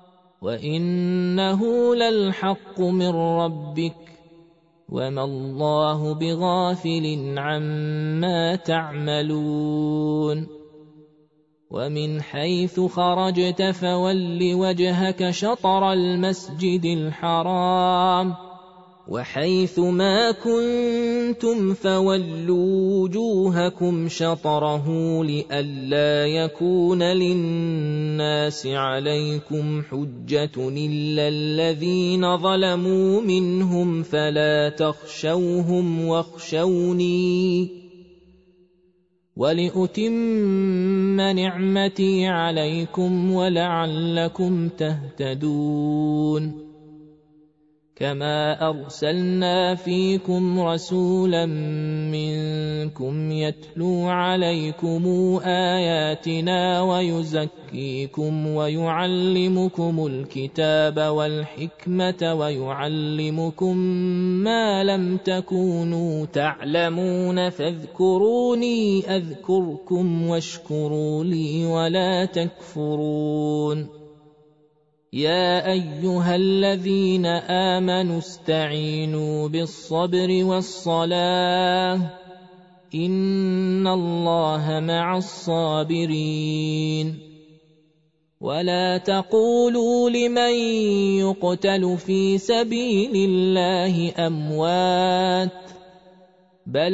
وإنه للحق من ربك وما الله بغافل عما تعملون ومن حيث خرجت فول وجهك شطر المسجد الحرام وحيث ما كنتم فولوا وجوهكم شطره لئلا يكون للناس عليكم حجة إلا الذين ظلموا منهم فلا تخشوهم واخشوني ولأتم نعمتي عليكم ولعلكم تهتدون كما أرسلنا فيكم رسولا منكم يتلو عليكم آياتنا ويزكيكم ويعلمكم الكتاب والحكمة ويعلمكم ما لم تكونوا تعلمون فاذكروني أذكركم واشكروا لي ولا تكفرون يا أيها الذين آمنوا استعينوا بالصبر والصلاة إن الله مع الصابرين ولا تقولوا لمن يقتل في سبيل الله أموات بل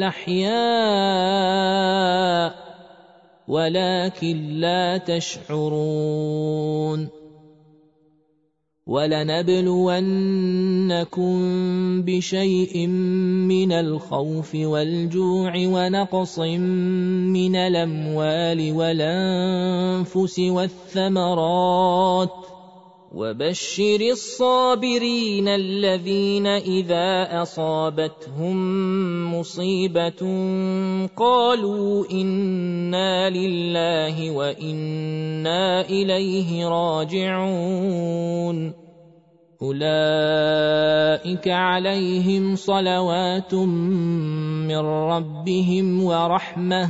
أحياء ولكن لا تشعرون ولنبلونكم بشيء من الخوف والجوع ونقص من الأموال والأنفس والثمرات وبشر الصابرين الذين إذا أصابتهم مصيبة قالوا إنا لله وإنا إليه راجعون أولئك عليهم صلوات من ربهم ورحمة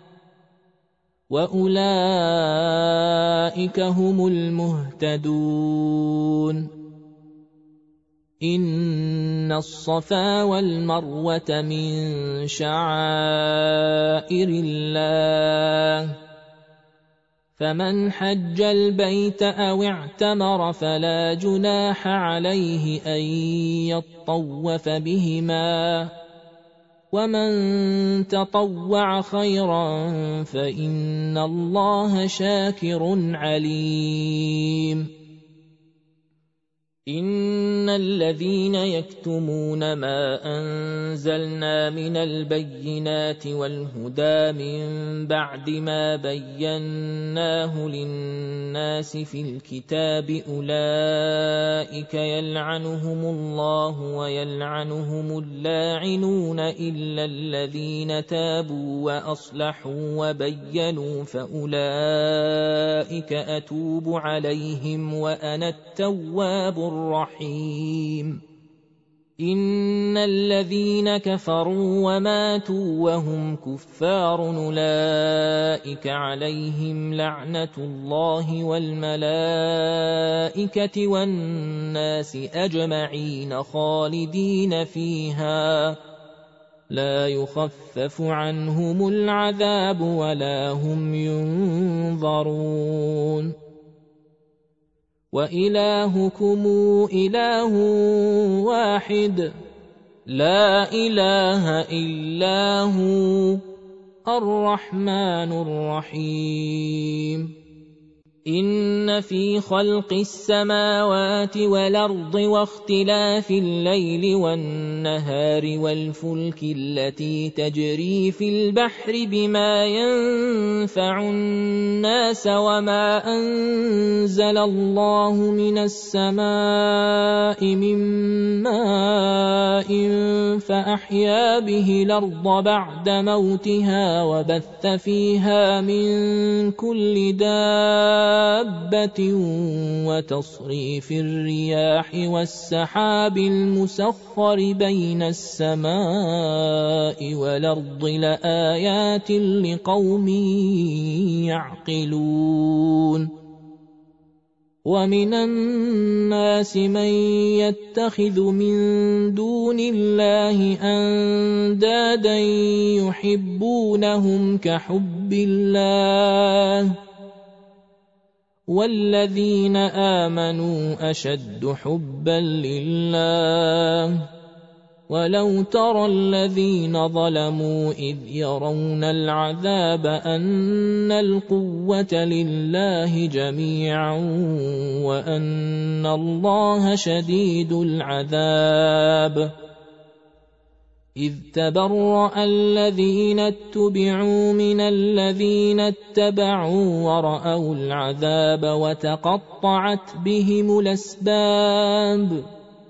وأولئك هم المهتدون إن الصفا والمروة من شعائر الله فمن حج البيت أو اعتمر فلا جناح عليه أن يطوف بهما ومن تطوع خيرا فإن الله شاكر عليم إن الذين يكتمون ما أنزلنا من البينات والهدى من بعد ما بيناه للناس في الكتاب أولئك يلعنهم الله ويلعنهم اللاعنون إلا الذين تابوا وأصلحوا وبينوا فأولئك أتوب عليهم وأنا التواب الرحيم إن الذين كفروا وماتوا وهم كفار أولئك عليهم لعنة الله والملائكة والناس أجمعين خالدين فيها لا يخفف عنهم العذاب ولا هم ينظرون وإلهكم إله واحد لا إله إلا هو الرحمن الرحيم إن في خلق السماوات والأرض واختلاف الليل والنهار والفلك التي تجري في البحر بما ينفع الناس وما أنزل الله من السماء من ماء فأحيا به الأرض بعد موتها وبث فيها من كل دابة وتصريف الرياح والسحاب المسخر بين السماء والأرض لآيات لقوم يعقلون ومن الناس من يتخذ من دون الله أندادا يحبونهم كحب الله والذين آمنوا أشد حبا لله ولو ترى الذين ظلموا إذ يرون العذاب أن القوة لله جميعا وأن الله شديد العذاب إذ تبرأ الذين اتبعوا من الذين اتبعوا ورأوا العذاب وتقطعت بهم الأسباب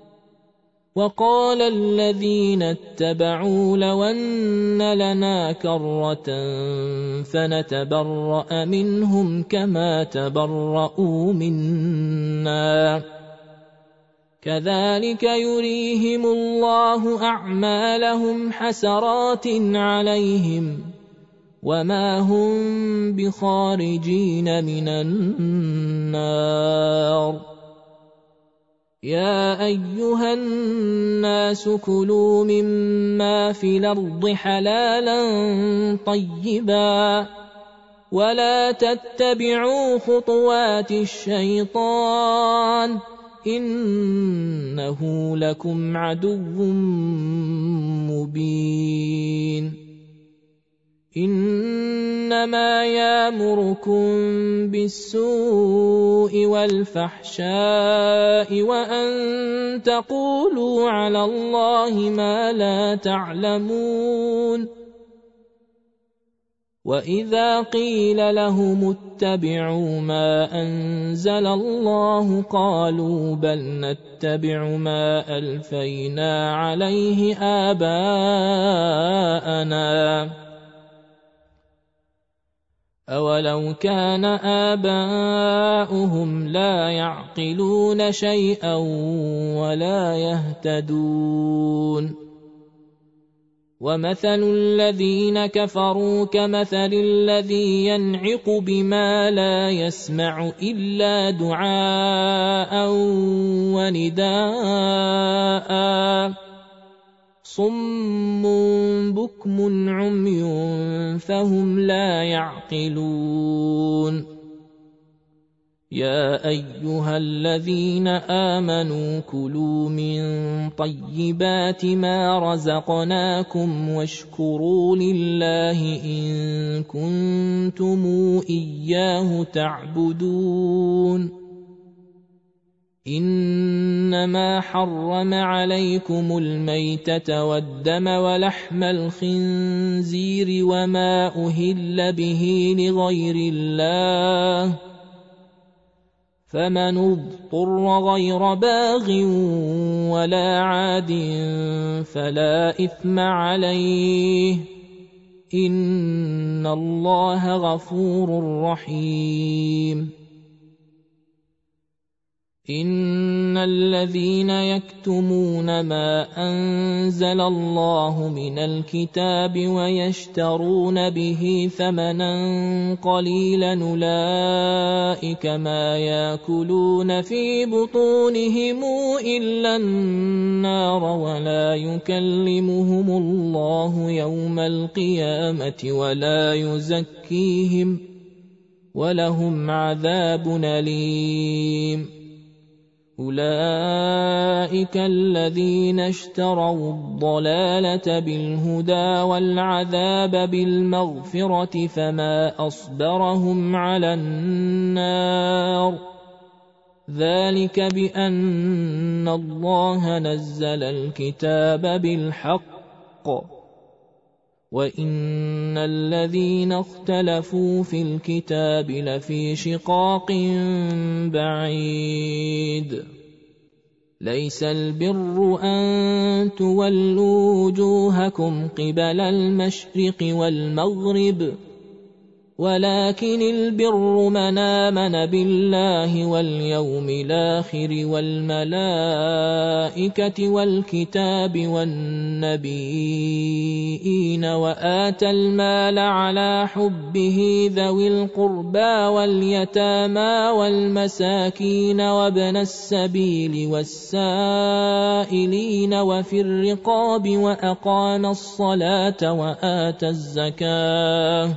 وقال الذين اتبعوا لو أن لنا كرة فنتبرأ منهم كما تبرؤوا منا كذلك يريهم الله أعمالهم حسرات عليهم وما هم بخارجين من النار يا أيها الناس كلوا مما في الأرض حلالا طيبا ولا تتبعوا خطوات الشيطان إنه لكم عدو مبين إنما يأمركم بالسوء والفحشاء وأن تقولوا على الله ما لا تعلمون وإذا قيل لهم اتبعوا ما أنزل الله قالوا بل نتبع ما ألفينا عليه آباءنا أولو كان آباؤهم لا يعقلون شيئا ولا يهتدون ومثل الذين كفروا كمثل الذي ينعق بما لا يسمع إلا دعاء ونداء صم بكم عمي فهم لا يعقلون يا أيها الذين آمنوا كلوا من طيبات ما رزقناكم واشكروا لله إن كنتم إياه تعبدون إنما حرم عليكم الميتة والدم ولحم الخنزير وما أهل به لغير الله فمن اضطر غير باغ ولا عاد فلا إثم عليه إن الله غفور رحيم إن الذين يكتمون ما أنزل الله من الكتاب ويشترون به ثمنا قليلا أولئك ما يأكلون في بطونهم إلا النار ولا يكلمهم الله يوم القيامة ولا يزكيهم ولهم عذاب أليم أولئك الذين اشتروا الضلالة بالهدى والعذاب بالمغفرة فما أصبرهم على النار ذلك بأن الله نزل الكتاب بالحق وإن الذين اختلفوا في الكتاب لفي شقاق بعيد ليس البر أن تولوا وجوهكم قبل المشرق والمغرب ولكن البر من آمن بالله واليوم الآخر والملائكة والكتاب والنبيين وآتى المال على حبه ذوي القربى واليتامى والمساكين وابن السبيل والسائلين وفي الرقاب وأقام الصلاة وآتى الزكاة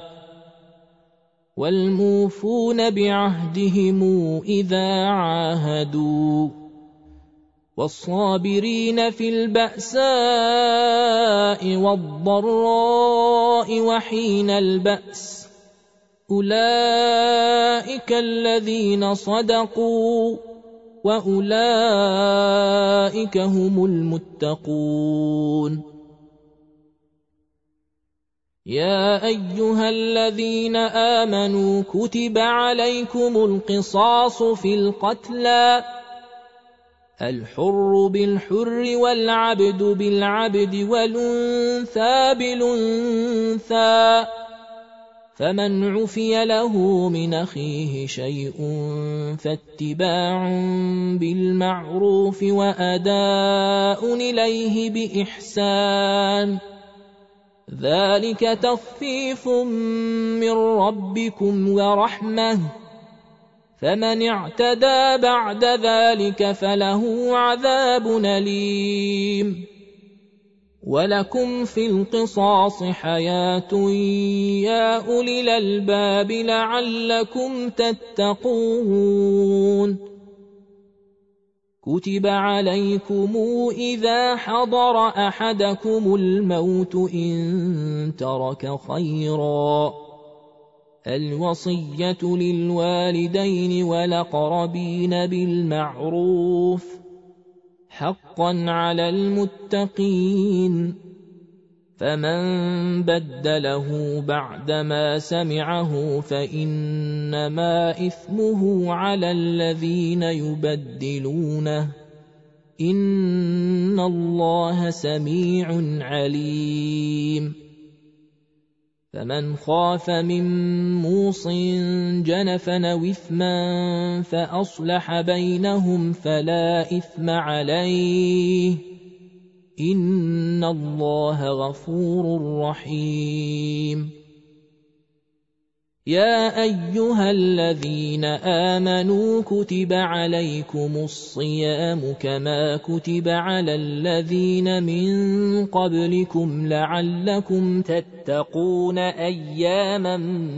والموفون بعهدهم إذا عاهدوا والصابرين في البأساء والضراء وحين البأس أولئك الذين صدقوا وأولئك هم المتقون يا أيها الذين آمنوا كتب عليكم القصاص في القتلى الحر بالحر والعبد بالعبد والأنثى بالأنثى فمن عفي له من أخيه شيء فاتباع بالمعروف وأداء إليه بإحسان ذلك تخفيف من ربكم ورحمة فمن اعتدى بعد ذلك فله عذاب أليم ولكم في القصاص حياة يا أولي الألباب لعلكم تتقون كتب عليكم إذا حضر أحدكم الموت إن ترك خيرا الوصية للوالدين والأقربين بالمعروف حقا على المتقين فمن بدله بعدما سمعه فإنما إثمه على الذين يبدلونه إن الله سميع عليم فمن خاف من موص جنفا أو إثما فأصلح بينهم فلا إثم عليه إن الله غفور رحيم يا أيها الذين آمنوا كتب عليكم الصيام كما كتب على الذين من قبلكم لعلكم تتقون أياما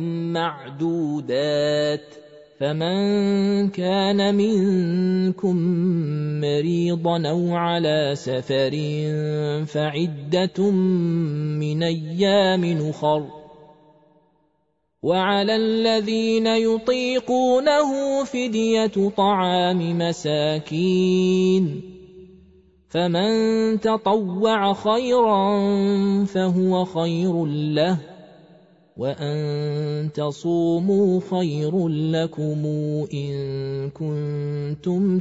معدودات فمن كان منكم مريضا أو على سفر فعدة من أيام أخر وعلى الذين يطيقونه فدية طعام مساكين فمن تطوع خيرا فهو خير له وأن تصوموا خير لكم إن كنتم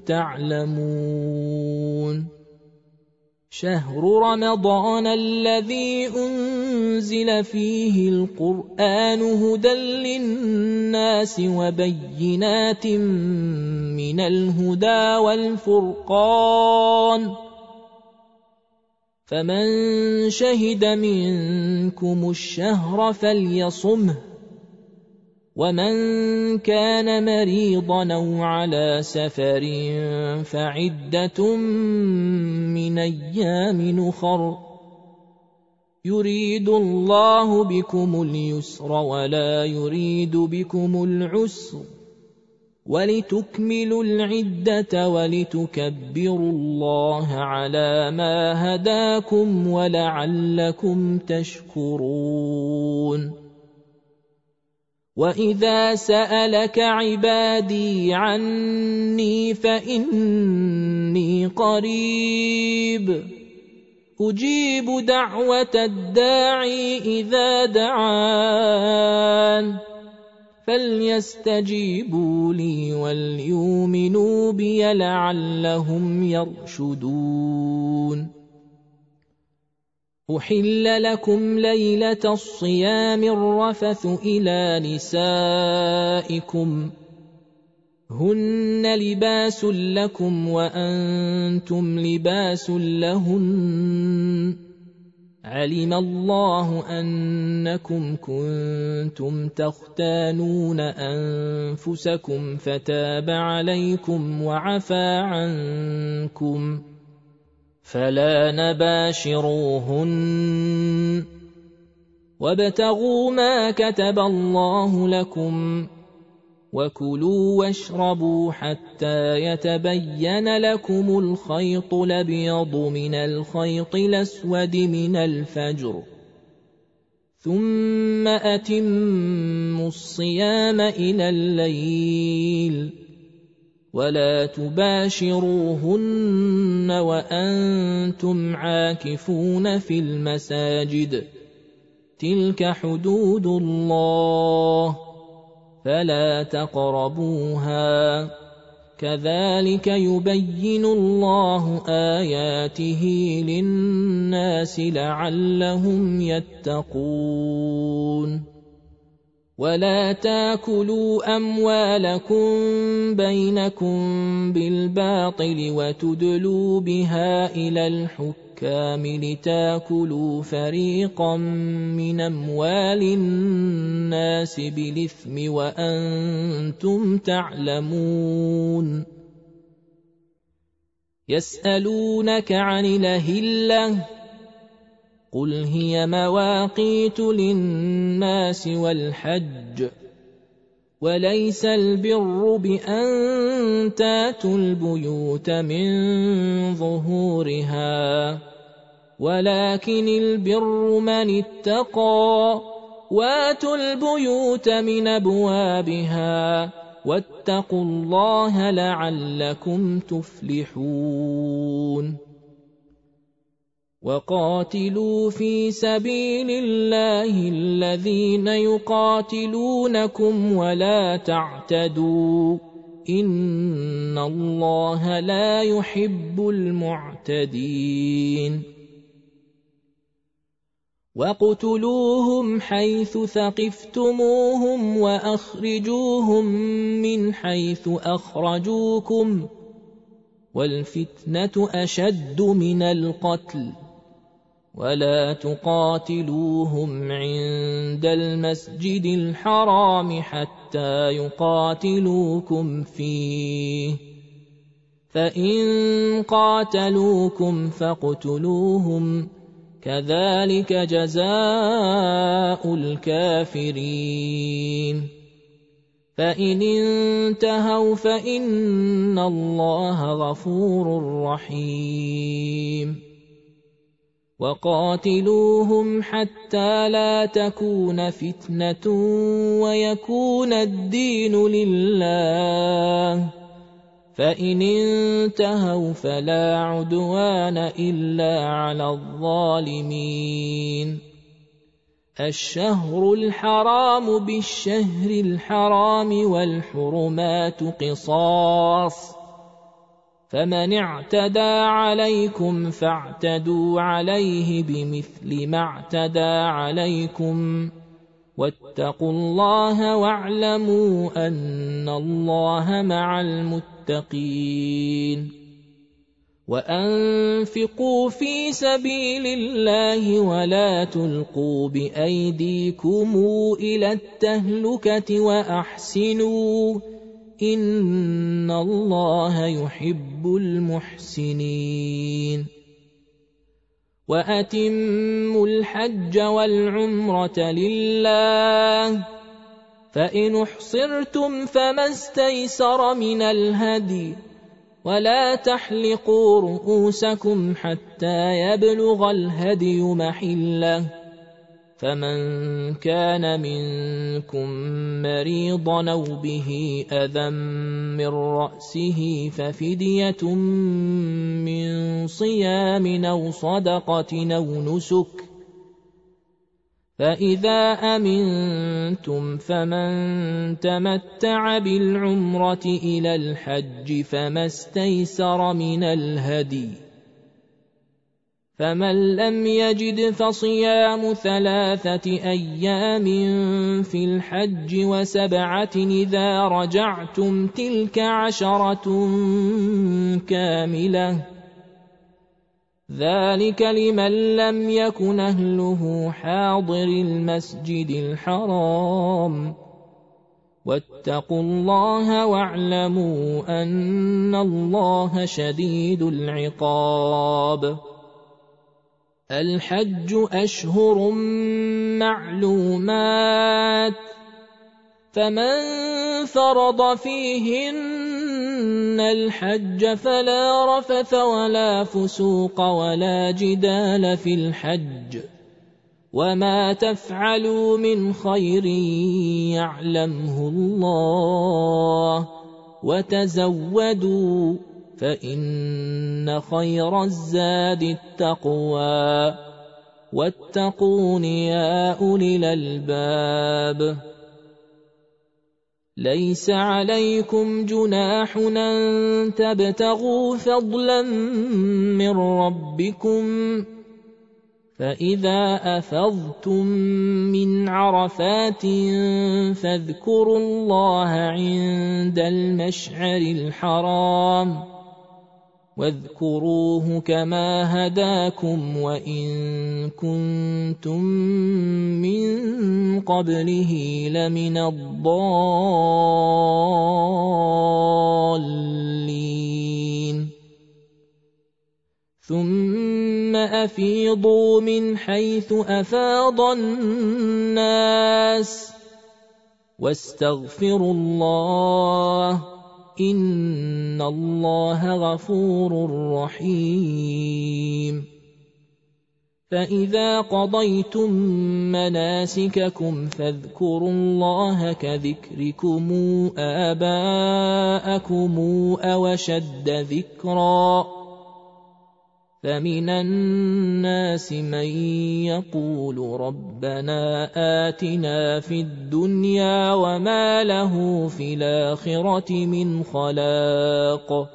تعلمون شهر رمضان الذي أنزل فيه القرآن هدى للناس وبينات من الهدى والفرقان فمن شهد منكم الشهر فليصمه ومن كان مريضا أو على سفر فعدة من أيام أخر يريد الله بكم اليسر ولا يريد بكم العسر ولتكملوا العدة ولتكبروا الله على ما هداكم ولعلكم تشكرون وإذا سألك عبادي عني فإني قريب أجيب دعوة الداعي إذا دعان فليستجيبوا لي وليؤمنوا بي لعلهم يرشدون أحل لكم ليلة الصيام الرفث إلى نسائكم هن لباس لكم وأنتم لباس لهن علم الله أنكم كنتم تختانون أنفسكم فتاب عليكم وعفى عنكم فلا نباشروهن وابتغوا ما كتب الله لكم وكلوا واشربوا حتى يتبين لكم الخيط الأبيض من الخيط الأسود من الفجر ثم أتموا الصيام إلى الليل ولا تباشروهن وأنتم عاكفون في المساجد تلك حدود الله فلا تقربوها كذلك يبين الله آياته للناس لعلهم يتقون ولا تاكلوا أموالكم بينكم بالباطل وتدلوا بها إلى الحكام لتاكلوا فريقا من أموال الناس بالإثم وأنتم تعلمون يسألونك عن الأهلة قل هي مواقيت للناس والحج وليس البر بأن تاتوا البيوت من ظهورها ولكن البر من اتقى واتوا البيوت من أبوابها واتقوا الله لعلكم تفلحون وقاتلوا في سبيل الله الذين يقاتلونكم ولا تعتدوا إن الله لا يحب المعتدين واقتلوهم حيث ثقفتموهم وأخرجوهم من حيث أخرجوكم والفتنة أشد من القتل ولا تقاتلوهم عند المسجد الحرام حتى يقاتلوكم فيه فإن قاتلوكم فاقتلوهم كذلك جزاء الكافرين فإن انتهوا فإن الله غفور رحيم وقاتلوهم حتى لا تكون فتنة ويكون الدين لله فإن انتهوا فلا عدوان إلا على الظالمين الشهر الحرام بالشهر الحرام والحرمات قصاص فمن اعتدى عليكم فاعتدوا عليه بمثل ما اعتدى عليكم واتقوا الله واعلموا أن الله مع المتقين وأنفقوا في سبيل الله ولا تلقوا بأيديكم إلى التهلكة وأحسنوا إن الله يحب المحسنين وأتموا الحج والعمرة لله فإن احصرتم فما استيسر من الهدي ولا تحلقوا رؤوسكم حتى يبلغ الهدي محله فمن كان منكم مريضا أو به أذى من رأسه ففدية من صيام أو صدقة أو نسك فإذا أمنتم فمن تمتع بالعمرة إلى الحج فما استيسر من الهدي فمن لم يجد فصيام ثلاثة أيام في الحج وسبعة إذا رجعتم تلك عشرة كاملة ذلك لمن لم يكن أهله حاضر المسجد الحرام واتقوا الله واعلموا أن الله شديد العقاب الحج أشهر معلومات فمن فرض فيهن الحج فلا رفث ولا فسوق ولا جدال في الحج وما تفعلوا من خير يعلمه الله وتزودوا فإن خير الزاد التقوى واتقون يا أولي الألباب. ليس عليكم جناح أن تبتغوا فضلا من ربكم، فإذا أفضتم من عرفات فاذكروا الله عند المشعر الحرام، واذكروه كما هداكم وإن كنتم من قبله لمن الضالين. ثم أفيضوا من حيث أفاض الناس واستغفروا الله، إن الله غفور رحيم. فإذا قضيتم مناسككم فاذكروا الله كذكركم آباءكم أو أشد ذكرا. فمن الناس من يقول ربنا آتنا في الدنيا وما له في الآخرة من خلاق،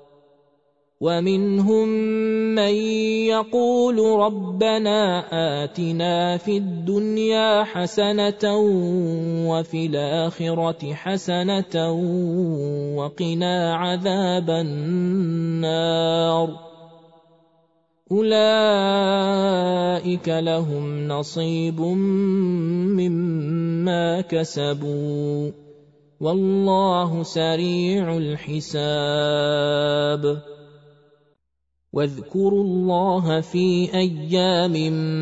ومنهم من يقول ربنا آتنا في الدنيا حسنة وفي الآخرة حسنة وقنا عذاب النار. أولئك لهم نصيب مما كسبوا والله سريع الحساب. واذكروا الله في أيام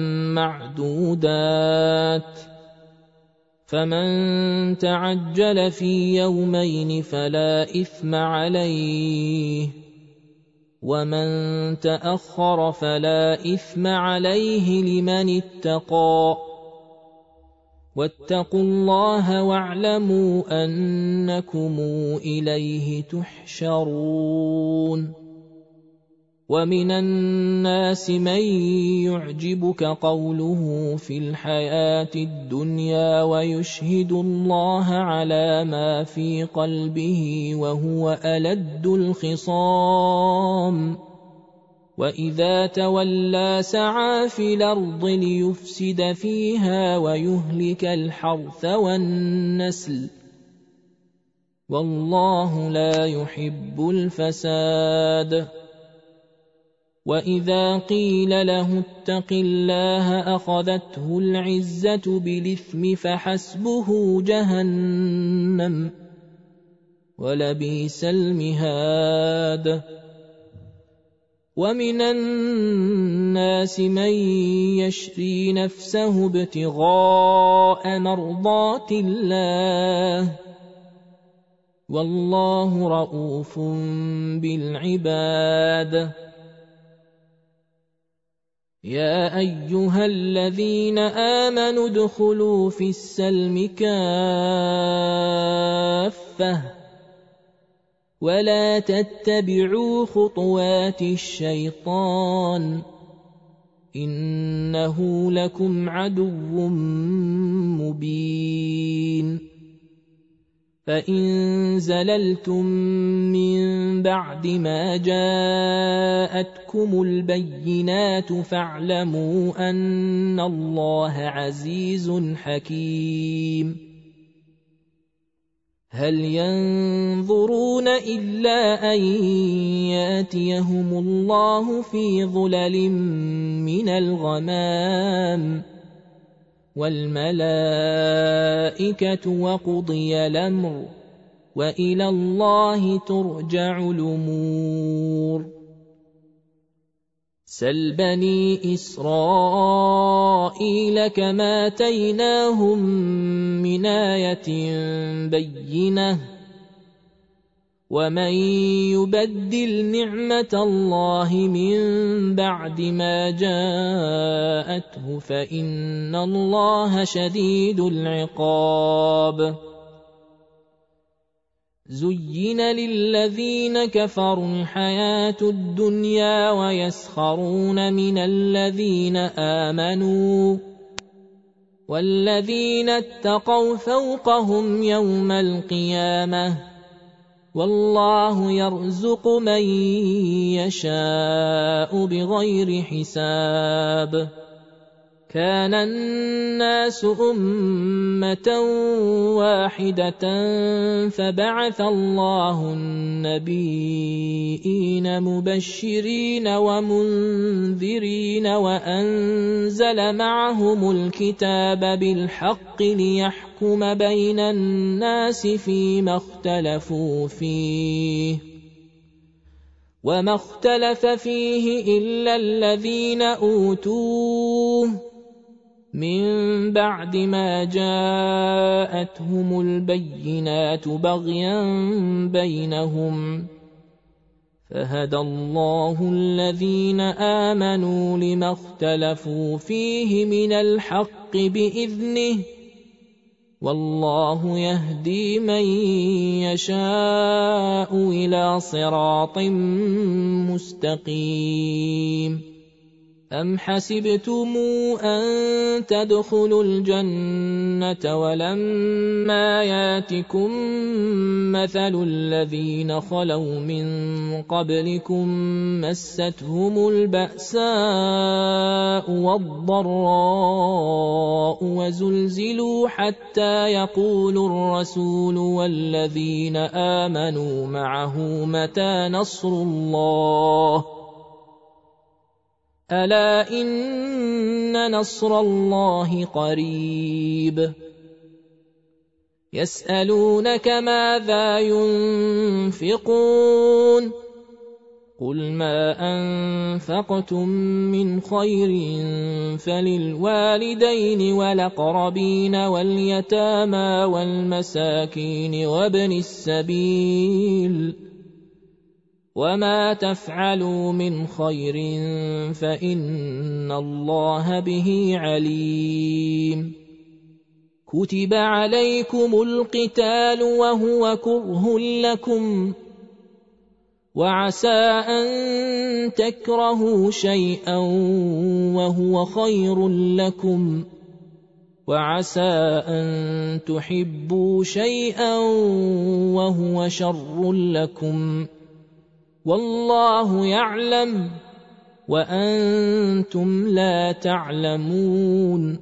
معدودات، فمن تعجل في يومين فلا إثم عليه، ومن تأخر فلا إثم عليه لمن اتقى. واتقوا الله واعلموا أنكم إليه تحشرون. ومن الناس من يعجبك قوله في الحياة الدنيا ويشهد الله على ما في قلبه وهو ألد الخصام، وإذا تولى سعى في الأرض ليفسد فيها ويهلك الحرث والنسل، والله لا يحب الفساد. وإذا قيل له اتق الله أخذته العزة بالإثم فحسبه جهنم ولبئس المهاد. ومن الناس من يشري نفسه ابتغاء مرضات الله، والله رؤوف بالعباد. يا أيها الذين آمنوا ادخلوا في السلم كافة ولا تتبعوا خطوات الشيطان، إنه لكم عدو مبين. فإن زللتم من بعد ما جاءتكم البينات فاعلموا أن الله عزيز حكيم. هل ينظرون إلا أن يأتيهم الله في ظلل من الغمام والملائكة وقضي الأمر وإلى الله ترجع الأمور. سل بني إسرائيل كما آتيناهم من آية بينة، ومن يبدل نعمة الله من بعد ما جاءته فإن الله شديد العقاب. زين للذين كفروا الحياة الدنيا ويسخرون من الذين آمنوا والذين اتقوا فوقهم يوم القيامة والله يرزق من يشاء بغير حساب. كان الناس أمة واحدة فبعث الله النبيين مبشرين ومنذرين وأنزل معهم الكتاب بالحق ليحكم بين الناس فيما اختلفوا فيه وما اختلف فيه إلا الذين أوتوه من بعد ما جاءتهم البينات بغيا بينهم فهدى الله الذين آمنوا لما اختلفوا فيه من الحق بإذنه والله يهدي من يشاء إلى صراط مستقيم. أم حسبتم أن تدخلوا الجنة ولما ياتكم مثل الذين خلوا من قبلكم مستهم البأساء والضراء وزلزلوا حتى يقول الرسول والذين آمنوا معه متى نصر الله ألا إن نصر الله قريب. يسألونك ماذا ينفقون قل ما أنفقتم من خير فللوالدين والأقربين واليتامى والمساكين وابن السبيل وما تفعلوا من خير فإن الله به عليم. كتب عليكم القتال وهو كره لكم وعسى أن تكرهوا شيئا وهو خير لكم وعسى أن تحبوا شيئا وهو شر لكم والله يعلم وأنتم لا تعلمون.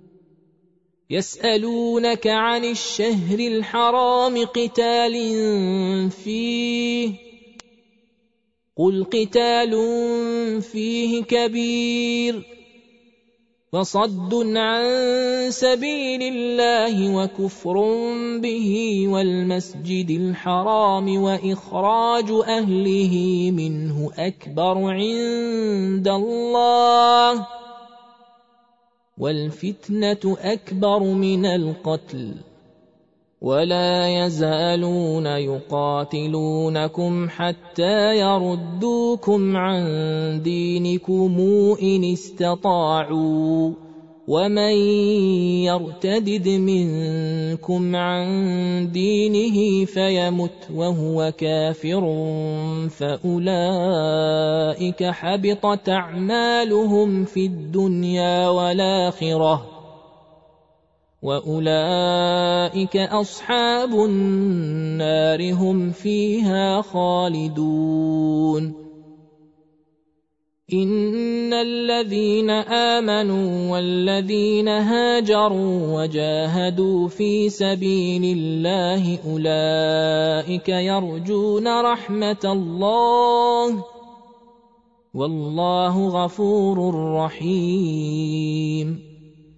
يسألونك عن الشهر الحرام قتال فيه قل قتال فيه كبير وصد عن سبيل الله وكفر به والمسجد الحرام وإخراج أهله منه أكبر عند الله والفتنة أكبر من القتل ولا يزالون يقاتلونكم حتى يردوكم عن دينكم إن استطاعوا ومن يرتدد منكم عن دينه فيمت وهو كافر فأولئك حبطت أعمالهم في الدنيا والآخرة وأولئك أصحاب النار هم فيها خالدون. إن الذين آمنوا والذين هاجروا وجاهدوا في سبيل الله أولئك يرجون رحمة الله والله غفور رحيم.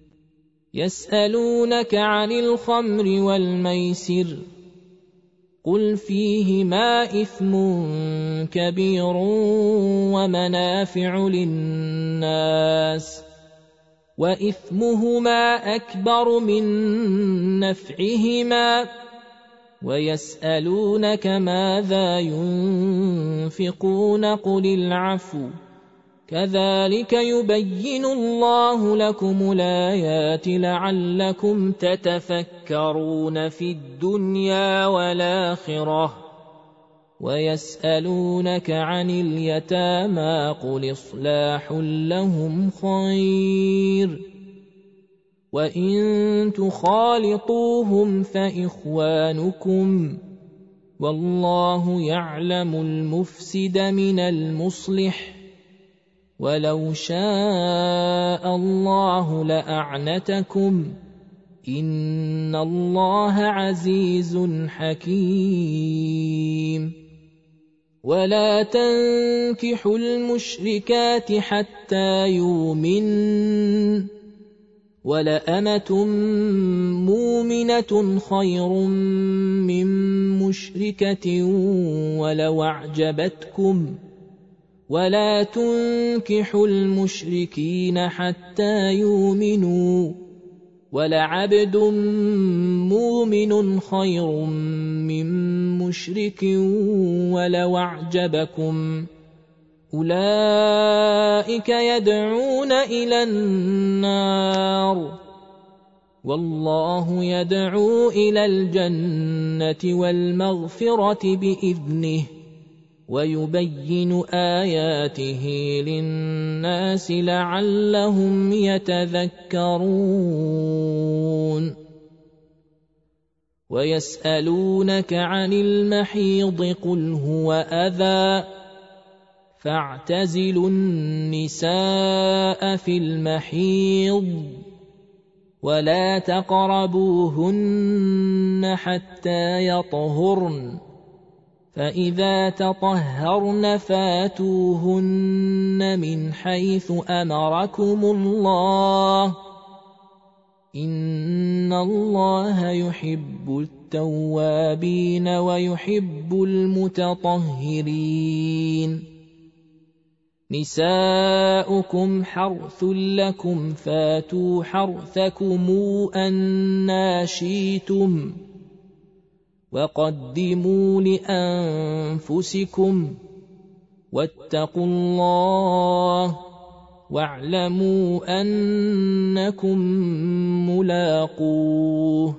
يسألونك عن الخمر والميسر قل فيهما إثم كبير ومنافع للناس وإثمهما أكبر من نفعهما ويسألونك ماذا ينفقون قل العفو كذلك يبين الله لكم الآيات لعلكم تتفكرون في الدنيا والآخرة ويسألونك عن اليتامى قل إصلاح لهم خير وإن تخالطوهم فإخوانكم والله يعلم المفسد من المصلح ولو شاء الله لأعنتكم إن الله عزيز حكيم ولا تنكحوا المشركات حتى يؤمنن ولأمة مؤمنة خير من مشركة ولو أعجبتكم ولا تنكحوا المشركين حتى يؤمنوا ولعبد مؤمن خير من مشرك ولو أعجبكم أولئك يدعون إلى النار والله يدعو إلى الجنة والمغفرة بإذنه ويبين آياته للناس لعلهم يتذكرون ويسألونك عن المحيض قل هو أذى فاعتزلوا النساء في المحيض ولا تقربوهن حتى يطهرن فإذا تطهرن فاتوهن من حيث أمركم الله إن الله يحب التوابين ويحب المتطهرين نساؤكم حرث لكم فاتوا حرثكم أنى شئتم وقدموا لأنفسكم واتقوا الله واعلموا أنكم ملاقوه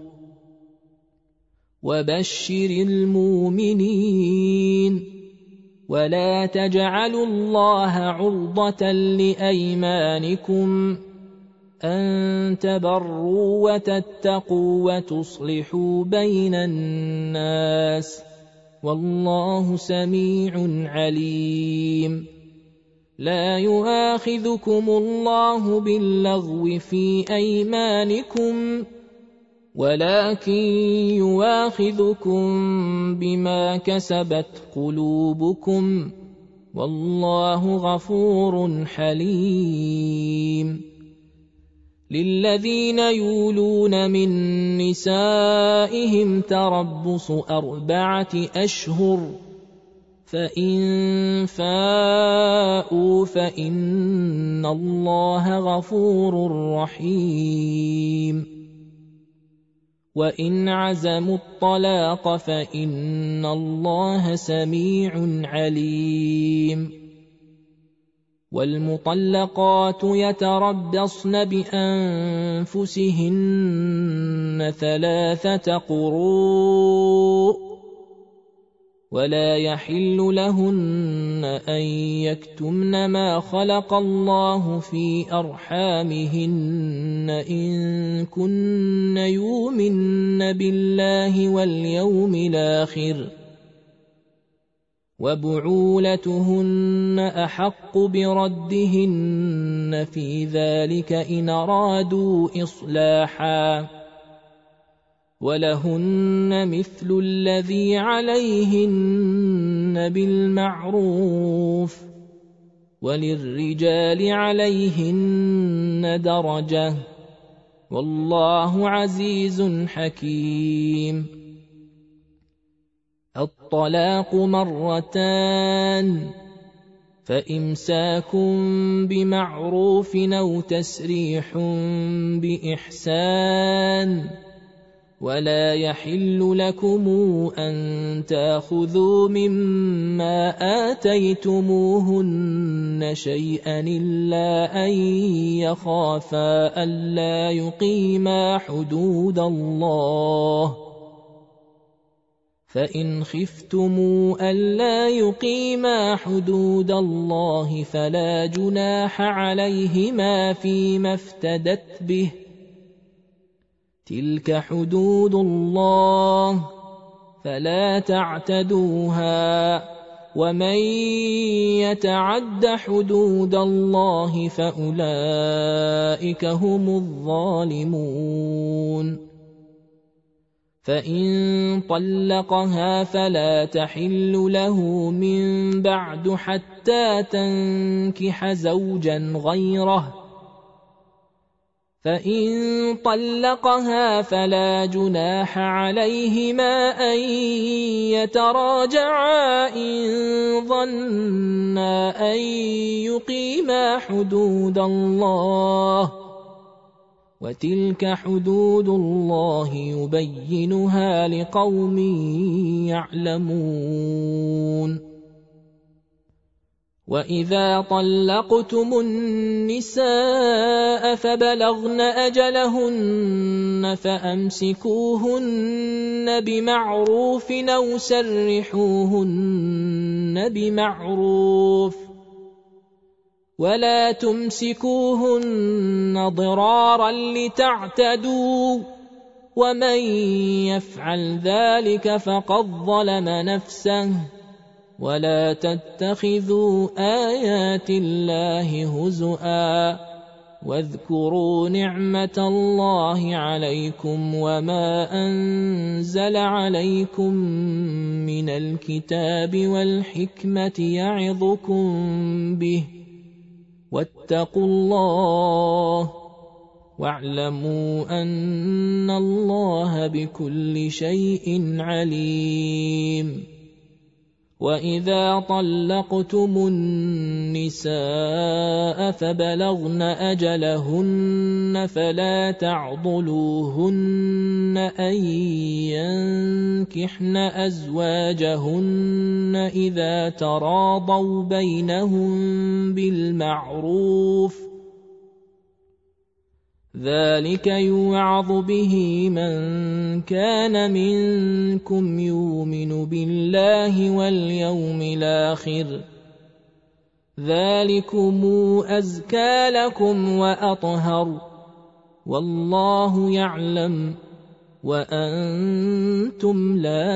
وبشر المؤمنين ولا تجعلوا الله عرضة لأيمانكم أن تبروا وتتقوا وتصلحوا بين الناس والله سميع عليم لا يؤاخذكم الله باللغو في أيمانكم ولكن يؤاخذكم بما كسبت قلوبكم والله غفور حليم للذين يولون من نسائهم تربص أربعة أشهر فإن فاءوا فإن الله غفور رحيم وإن عزموا الطلاق فإن الله سميع عليم والمطلقات يتربصن بأنفسهن ثلاثة قروء ولا يحل لهن أن يكتمن ما خلق الله في أرحامهن إن كن يؤمن بالله واليوم الآخر وبعولتهن أحق بردهن في ذلك إن أرادوا إصلاحا ولهن مثل الذي عليهن بالمعروف وللرجال عليهن درجة والله عزيز حكيم الطلاق مرتان فإمساك بمعروف أو تسريح بإحسان ولا يحل لكم أن تأخذوا مما آتيتموهن شيئا إلا أن يخافا ألا يقيما حدود الله، فإن خفتم ألا يقيما حدود الله فلا جناح عليهما فيما افتدت به، تلك حدود الله فلا تعتدوها، ومن يتعد حدود الله فأولئك هم الظالمون. فإن طلقها فلا تحل له من بعد حتى تنكح زوجا غيره، فإن طلقها فلا جناح عليهما أن يتراجعا إن ظنا أن يقيما حدود الله، وتلك حدود الله يبينها لقوم يعلمون. وإذا طلقتم النساء فبلغن أجلهن فأمسكوهن بمعروف أو سرحوهن بمعروف، ولا تمسكوهن ضرارا لتعتدوا، ومن يفعل ذلك فقد ظلم نفسه. ولا تتخذوا آيات الله هزؤا، واذكروا نعمة الله عليكم وما أنزل عليكم من الكتاب والحكمة يعظكم به، واتقوا الله واعلموا أن الله بكل شيء عليم. وإذا طلقتم النساء فبلغن أجلهن فلا تعضلوهن أن ينكحن أزواجهن إذا تراضوا بينهم بالمعروف، ذلك يوعظ به من كان منكم يؤمن بالله واليوم الآخر، ذلكم أزكى لكم وأطهر، والله يعلم وأنتم لا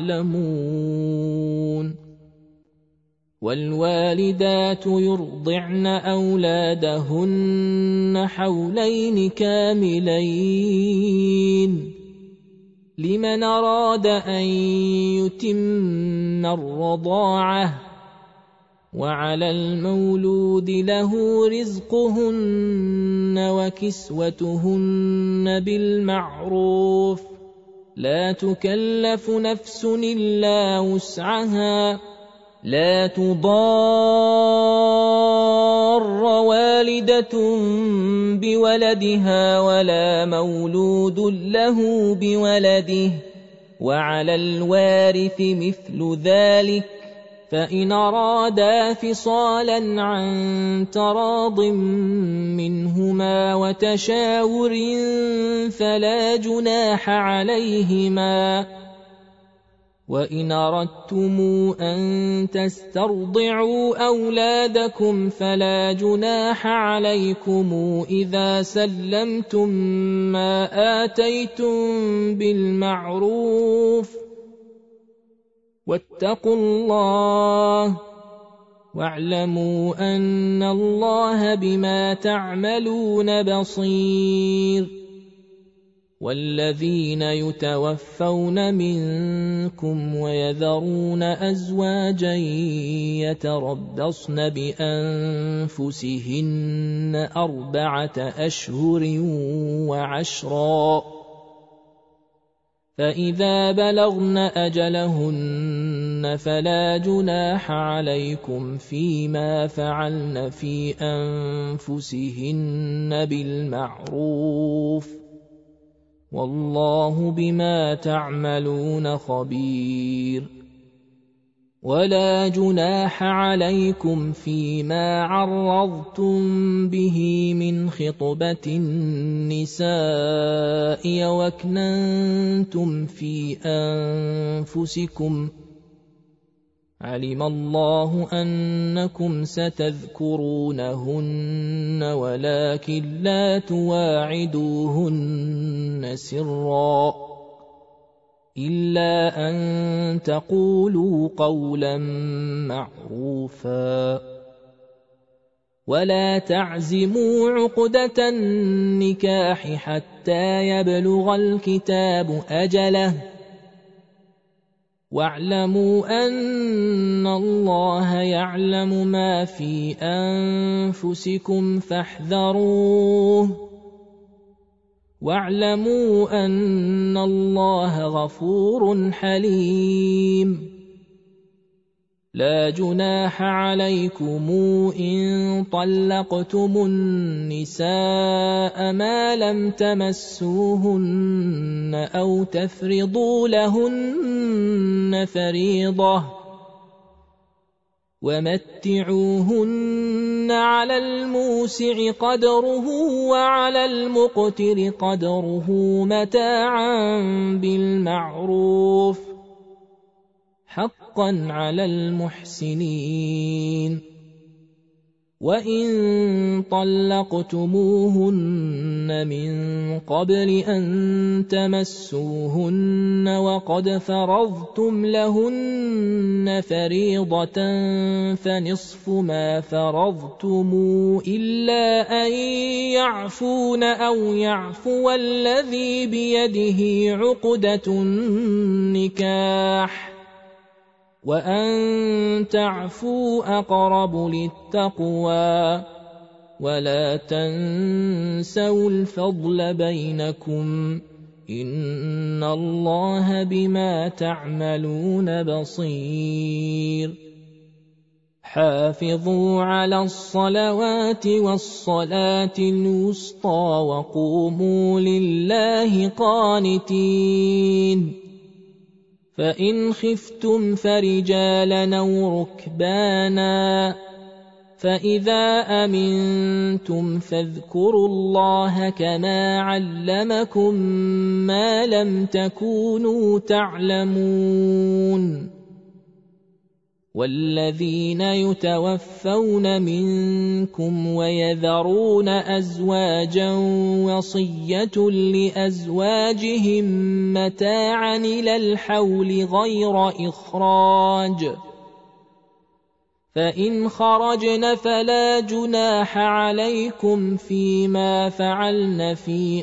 تعلمون. والوالدات يرضعن أولادهن حولين كاملين لمن أراد أن يتم الرضاعة، وعلى المولود له رزقهن وكسوتهن بالمعروف، لا تكلف نفس إلا وسعها، لا تضار والدة بولدها ولا مولود له بولده، وعلى الوارث مثل ذلك، فإن أرادا فصالا عن تراض منهما وتشاور فلا جناح عليهما. وإن أردتم أن تسترضعوا أولادكم فلا جناح عليكم إذا سلمتم ما آتيتم بالمعروف، واتقوا الله واعلموا أن الله بما تعملون بصير. والذين يتوفون منكم ويذرون أزواجا يتربصن بأنفسهن أربعة أشهر وعشرا، فإذا بلغن أجلهن فلا جناح عليكم فيما فعلن في أنفسهن بالمعروف، والله بما تعملون خبير. ولا جناح عليكم فيما عرضتم به من خطبة النساء وأكننتم في أنفسكم، علم الله أنكم ستذكرونهن ولكن لا تواعدوهن سرا إلا أن تقولوا قولا معروفا. ولا تعزموا عقدة النكاح حتى يبلغ الكتاب أجله، واعلموا أن الله يعلم ما في أنفسكم فاحذروه، واعلموا أن الله غفور حليم. لا جناح عليكم إن طلقتم النساء ما لم تمسوهن أو تفرضوا لهن فريضة، ومتعوهن على الموسع قدره وعلى المقتر قدره متاعا بالمعروف حقا على المحسنين. وإن طلقتموهن من قبل أن تمسوهن وقد فرضتم لهن فريضة فنصف ما فرضتم إلا أن يعفون أو يعفو الذي بيده عقدة النكاح، وأن تعفوا أقرب للتقوى. ولا تنسوا الفضل بينكم، إن الله بما تعملون بصير. حافظوا على الصلوات والصلاة الوسطى وقوموا لله قانتين. فإن خفتم فرجالا أو ركبانا، فإذا أمنتم فاذكروا الله كما علمكم ما لم تكونوا تعلمون. والذين يتوفون منكم ويذرون أزواجا وصية لأزواجهم متاعا إلى الحول غير إخراج، فإن خرجن فلا جناح عليكم فيما فعلن في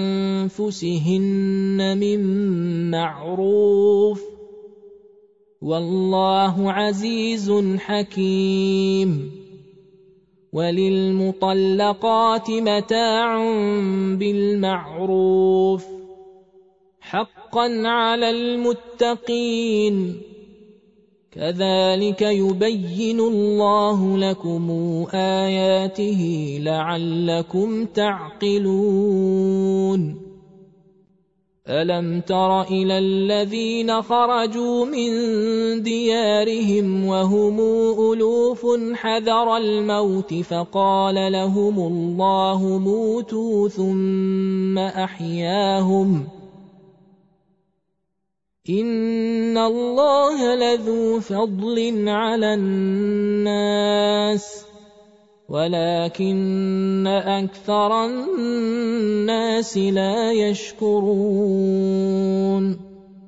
أنفسهن من معروف، والله عزيز حكيم. وللمطلقات متاع بالمعروف حقا على المتقين، كذلك يبين الله لكم آياته لعلكم تعقلون. ألم تر إلى الذين خرجوا من ديارهم وهم ألوف حذر الموت فقال لهم الله موتوا ثم أحياهم، إن الله لذو فضل على الناس ولكن أكثر الناس لا يشكرون.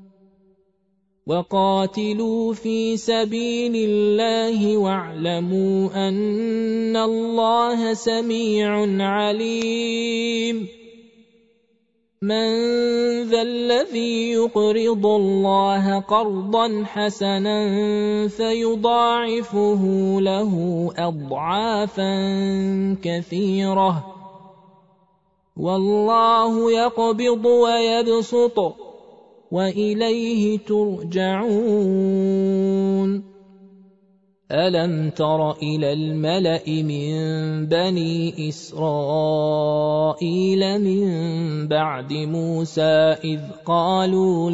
وقاتلوا في سبيل الله واعلموا أن الله سميع عليم. من ذا الذي يقرض الله قرضا حسنا فيضاعفه له أضعافا كثيرة، والله يقبض ويبسط وإليه ترجعون. ألم تر إلى الملأ من بني إسرائيل من بعد موسى إذ قالوا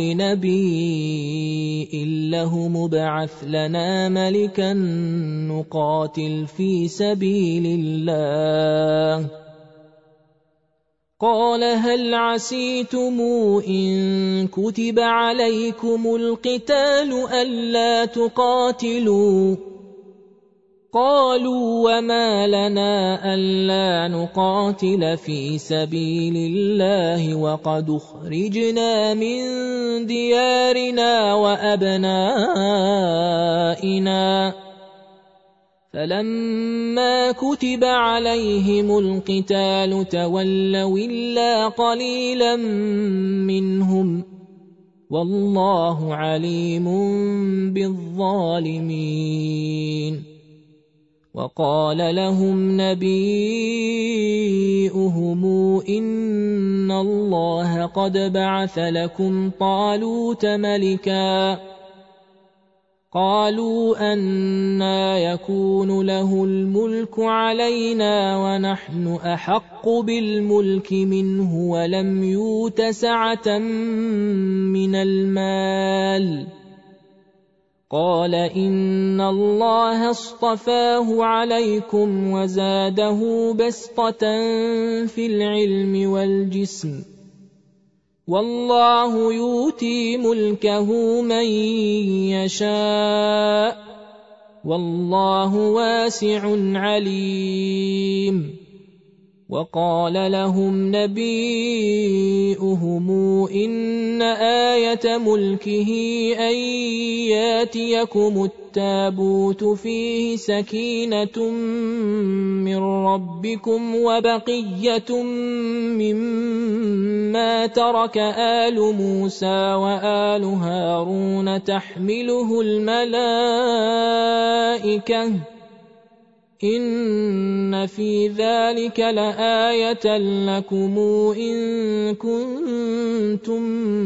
لنبي له مبعث لنا ملكا نقاتل في سبيل الله قال هل عسيتم إن كتب عليكم القتال ألا تقاتلوا قالوا وما لنا ألا نقاتل في سبيل الله وقد أخرجنا من ديارنا وأبنائنا فلما كتب عليهم القتال تولوا إلا قليلا منهم والله عليم بالظالمين وقال لهم نبيئهم إن الله قد بعث لكم طالوت ملكا قالوا أنى يكون له الملك علينا ونحن أحق بالملك منه ولم يؤت سعة من المال قال إن الله اصطفاه عليكم وزاده بسطة في العلم والجسم والله يؤتي ملكه من يشاء والله واسع عليم وقال لهم نبيئهم إن آية ملكه أن ياتيكم التابوت فيه سكينة من ربكم وبقية مما ترك آل موسى وآل هارون تحمله الملائكة إن في ذلك لآية لكم إن كنتم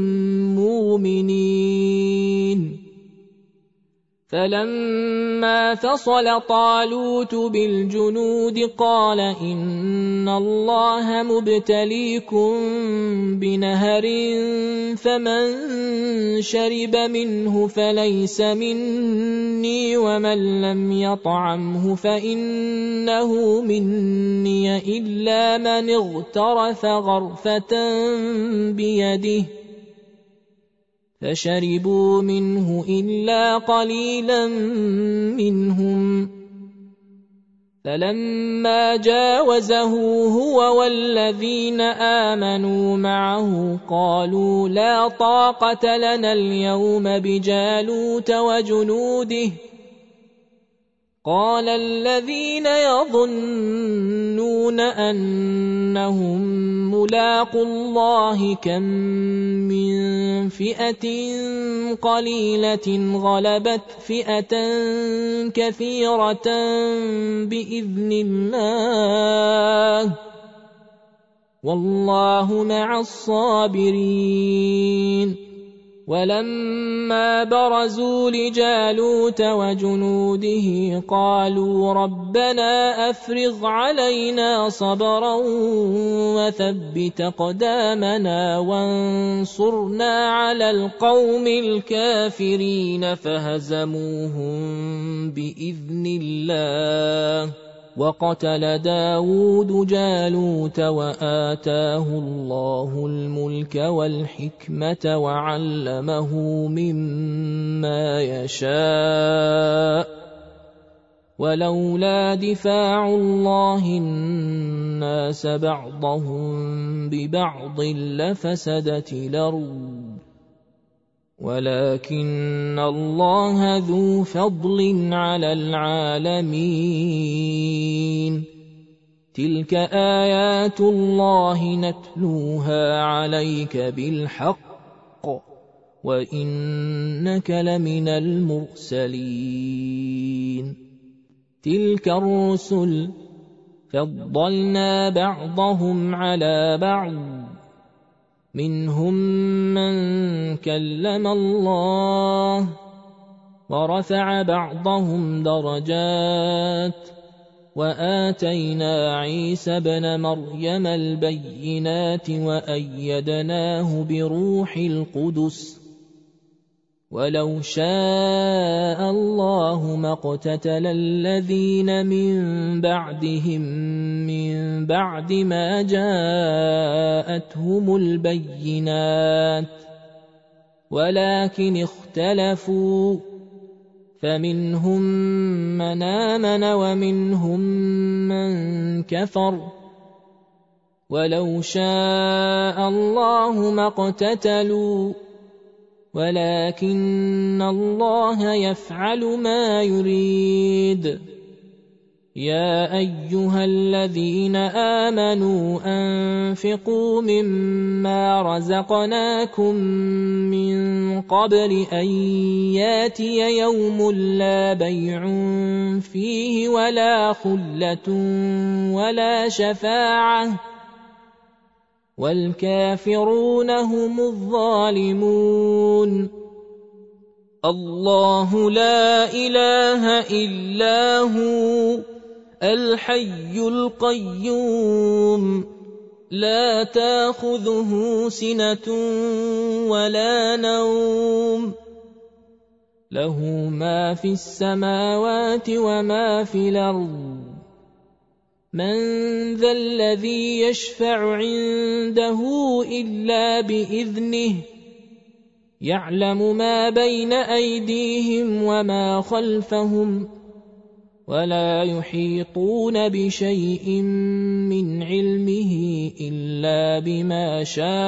مؤمنين فلما فصل طالوت بالجنود قال إن الله مبتليكم بنهر فمن شرب منه فليس مني ومن لم يطعمه فإنه مني إلا من اغترف غرفة بيده فشربوا منه إلا قليلا منهم فلما جاوزه هو والذين آمنوا معه قالوا لا طاقة لنا اليوم بجالوت وجنوده قال الذين يظنون أنهم ملاقو الله كم من فئة قليلة غلبت فئة كثيرة بإذن الله والله مع الصابرين ولما برزوا لجالوت وجنوده قالوا ربنا أفرغ علينا صبرا وثبت أقدامنا وانصرنا على القوم الكافرين فهزموهم بإذن الله وقتل داود جالوت وآتاه الله الملك والحكمة وعلمه مما يشاء ولولا دفاع الله الناس بعضهم ببعض لفسدت الأرض ولكن الله ذو فضل على العالمين تلك آيات الله نتلوها عليك بالحق وإنك لمن المرسلين تلك الرسل فضلنا بعضهم على بعض منهم من كلم الله ورفع بعضهم درجات وآتينا عيسى ابن مريم البينات وأيدناه بروح القدس ولو شاء الله ما اقتتل الذين من بعدهم من بعد ما جاءتهم البينات ولكن اختلفوا فمنهم من آمن ومنهم من كفر ولو شاء الله ما اقتتلوا ولكن الله يفعل ما يريد. يا أيها الذين آمنوا أنفقوا مما رزقناكم من قبل أن ياتي يوم لا بيع فيه ولا خلة ولا شفاعة والكافرون هم الظالمون. الله لا إله إلا هو الحي القيوم لا تأخذه سنة ولا نوم له ما في السماوات وما في الأرض من ذا الذي يشفع عنده إلا بإذنه يعلم ما بين أيديهم وما خلفهم ولا يحيطون بشيء من علمه إلا بما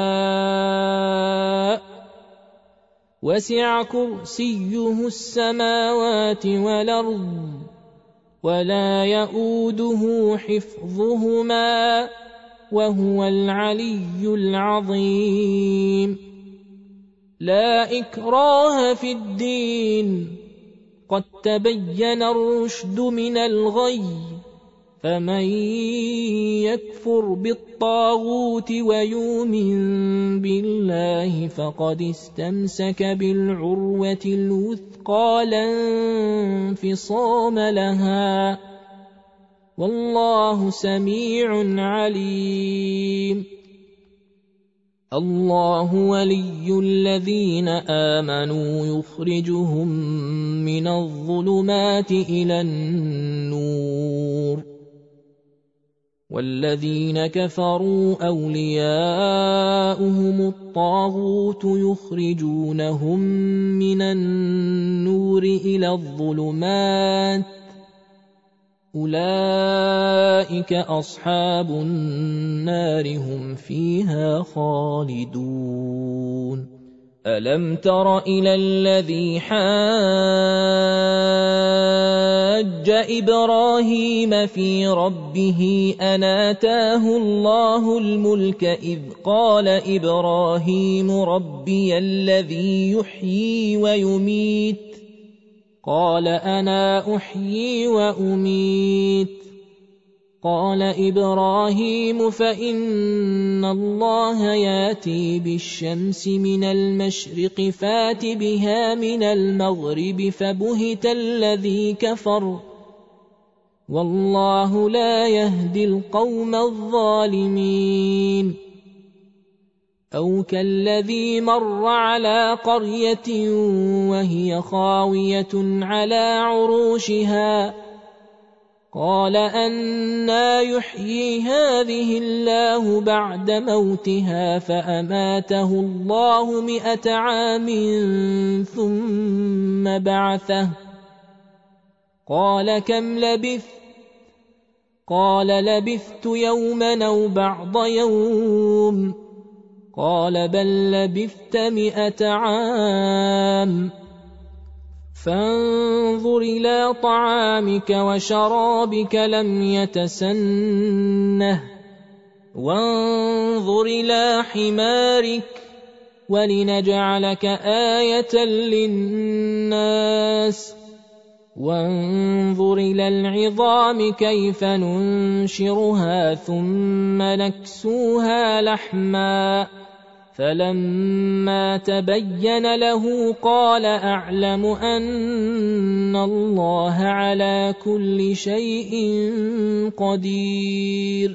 شاء وسع كرسيه السماوات والأرض ولا يؤوده حفظهما وهو العلي العظيم. لا إكراه في الدين قد تبين الرشد من الغي فمن يكفر بالطاغوت ويؤمن بالله فقد استمسك بالعروة الوثقى لا انفصام لها والله سميع عليم. الله ولي الذين آمنوا يخرجهم من الظلمات إلى النور والذين كفروا أولياؤهم الطاغوت يخرجونهم من النور إلى الظلمات أولئك أصحاب النار هم فيها خالدون. ألم تر إلى الذي حاج إبراهيم في ربه أن آتاه الله الملك إذ قال إبراهيم ربي الذي يحيي ويميت قال أنا أحيي وأميت قال إبراهيم فإن الله ياتي بالشمس من المشرق فات بها من المغرب فبهت الذي كفر والله لا يهدي القوم الظالمين. أو كالذي مر على قرية وهي خاوية على عروشها قال أنى يحيي هذه الله بعد موتها فأماته الله مئة عام ثم بعثه قال كم لبثت قال لبثت يوما أو بعض يوم قال بل لبثت مئة عام فانظر إلى طعامك وشرابك لم يتسنه وانظر إلى حمارك ولنجعلك آية للناس وانظر إلى العظام كيف ننشرها ثم نكسوها لحما فلما تبين له قال أعلم أن الله على كل شيء قدير.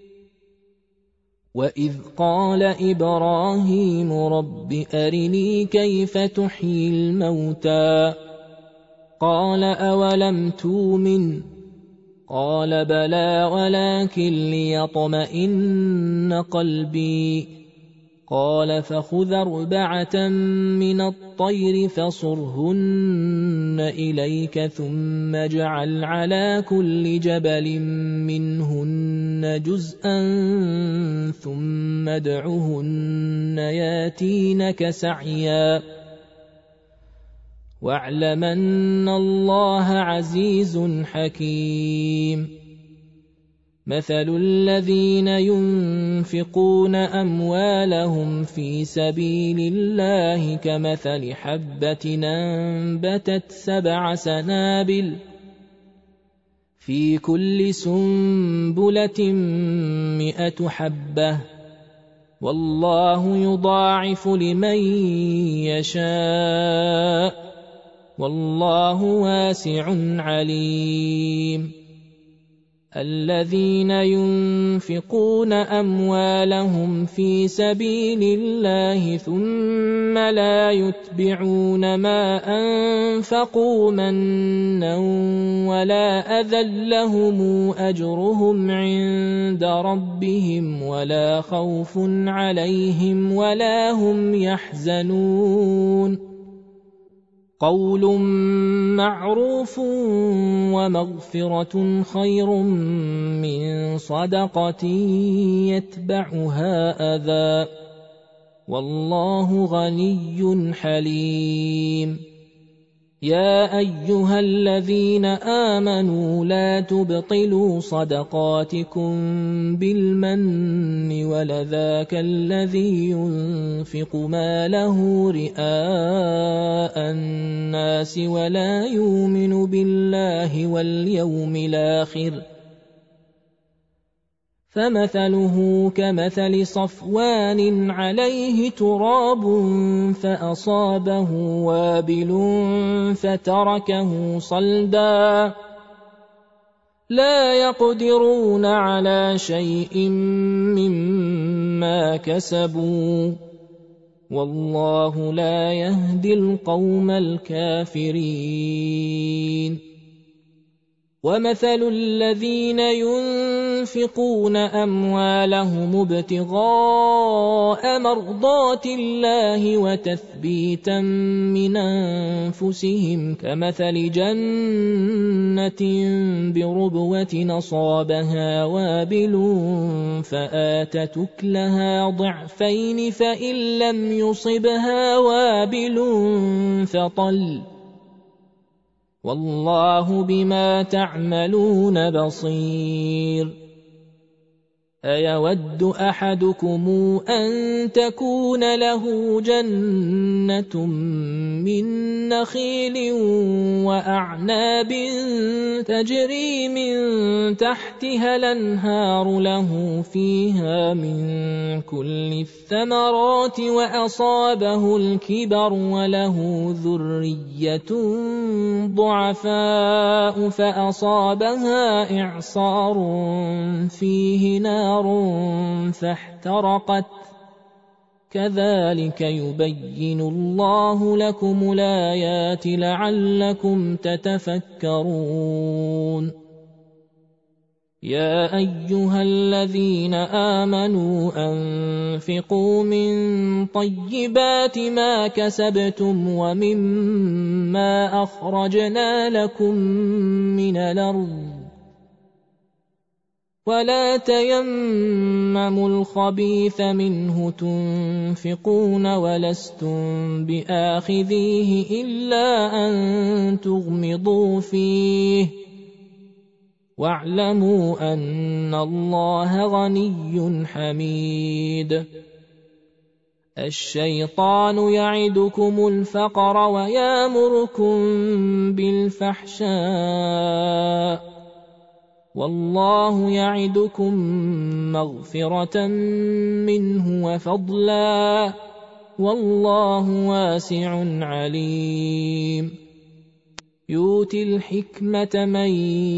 وإذ قال إبراهيم رب أرني كيف تحيي الموتى قال أولم تؤمن قال بلى ولكن ليطمئن قلبي قال فخذ أربعة من الطير فصرهن إليك ثم اجعل على كل جبل منهن جزءا ثم ادعهن ياتينك سعيا واعلم أن الله عزيز حكيم. مثل الذين ينفقون أموالهم في سبيل الله كمثل حبة أنبتت سبع سنابل في كل سنبلة مئة حبة والله يضاعف لمن يشاء والله واسع عليم. الذين ينفقون أموالهم في سبيل الله ثم لا يتبعون ما أنفقوا منا ولا أذى لهم أجرهم عند ربهم ولا خوف عليهم ولا هم يحزنون. قول معروف ومغفرة خير من صدقة يتبعها أذى والله غني حليم. يا أيها الذين آمنوا لا تبطلوا صدقاتكم بالمن ولذاك الذي ينفق ماله رئاء الناس ولا يؤمن بالله واليوم الآخر فمثله كمثل صفوان عليه تراب فأصابه وابل فتركه صلدا لا يقدرون على شيء مما كسبوا والله لا يهدي القوم الكافرين. ومثل الذين ينفقون أموالهم ابتغاء مرضات الله وتثبيتا من أنفسهم كمثل جنة بربوة أصابها وابل فآتت أكلها ضعفين فإن لم يصبها وابل فطل والله بما تعملون بصير. أيود أحدكم أن تكون له جنة من نخيل وأعناب تجري من تحتها الأنهار له فيها من كل الثمرات وأصابه الكبر وله ذرية ضعفاء فأصابها إعصار فيه نار فاحترقت كذلك يبين الله لكم الآيات لعلكم تتفكرون. يا أيها الذين آمنوا أنفقوا من طيبات ما كسبتم ومما أخرجنا لكم من الأرض ولا تيمموا الخبيث منه تنفقون ولستم بآخذيه إلا أن تغمضوا فيه واعلموا أن الله غني حميد. الشيطان يعدكم الفقر ويأمركم بالفحشاء والله يعدكم مغفرة منه وفضلا والله واسع عليم يؤتي الحكمة من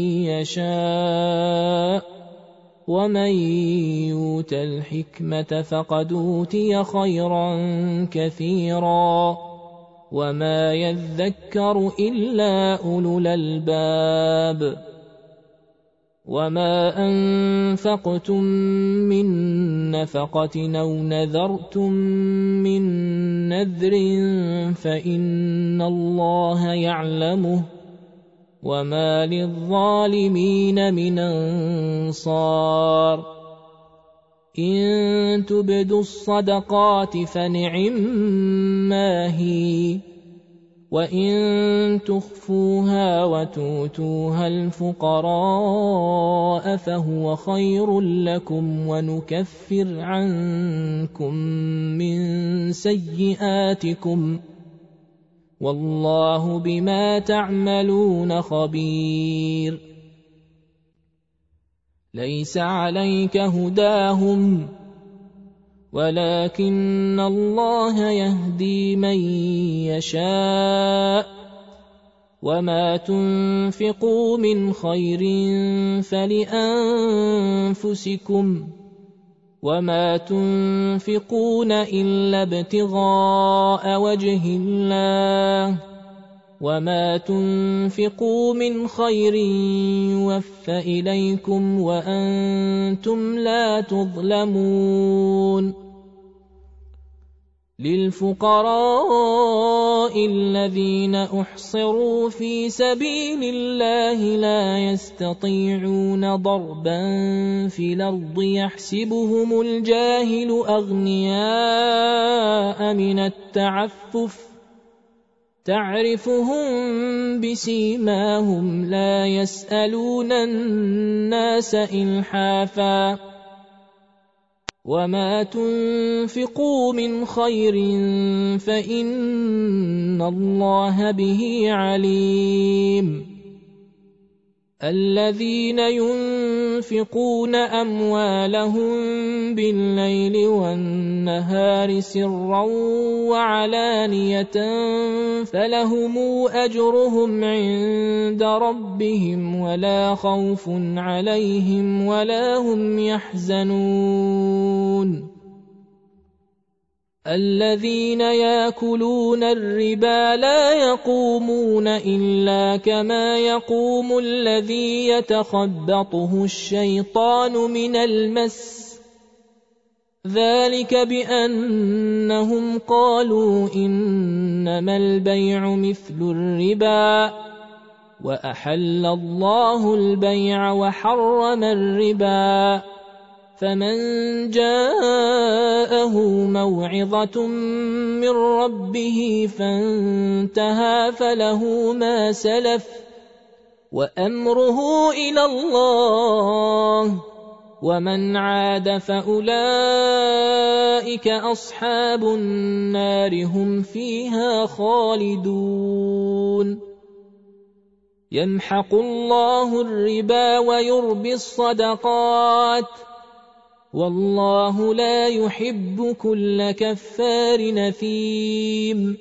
يشاء ومن يؤت الحكمة فقد أوتي خيرا كثيرا وما يذكر إلا أولو الألباب وما أنفقتم من نفقة أو نذرتم من نذر فإن الله يعلمه وما للظالمين من أنصار إن تبدوا الصدقات فنعما هي وإن تخفوها وتؤتوها الفقراء فهو خير لكم ونكفر عنكم من سيئاتكم والله بما تعملون خبير ليس عليك هداهم ولكن الله يهدي من يشاء وما تنفقوا من خير فلأنفسكم وما تنفقون إلا ابتغاء وجه الله وما تنفقوا من خير يوفى إليكم وأنتم لا تظلمون للفقراء الذين أحصروا في سبيل الله لا يستطيعون ضربا في الأرض يحسبهم الجاهل أغنياء من التعفف تعرفهم بسيماهم لا يسألون الناس إلحافا وما تنفقوا من خير فإن الله به عليم الذين ينفقون أموالهم بالليل والنهار سرا وعلانية فلهم أجرهم عند ربهم ولا خوف عليهم ولا هم يحزنون الذين يأكلون الربا لا يقومون إلا كما يقوم الذي يتخبطه الشيطان من المس ذلك بأنهم قالوا إنما البيع مثل الربا وأحل الله البيع وحرم الربا فمن جاءه موعظة من ربه فانتهى فله ما سلف وأمره إلى الله ومن عاد فأولئك أصحاب النار هم فيها خالدون يمحق الله الربا ويربي الصدقات والله لا يحب كل كفار نثيم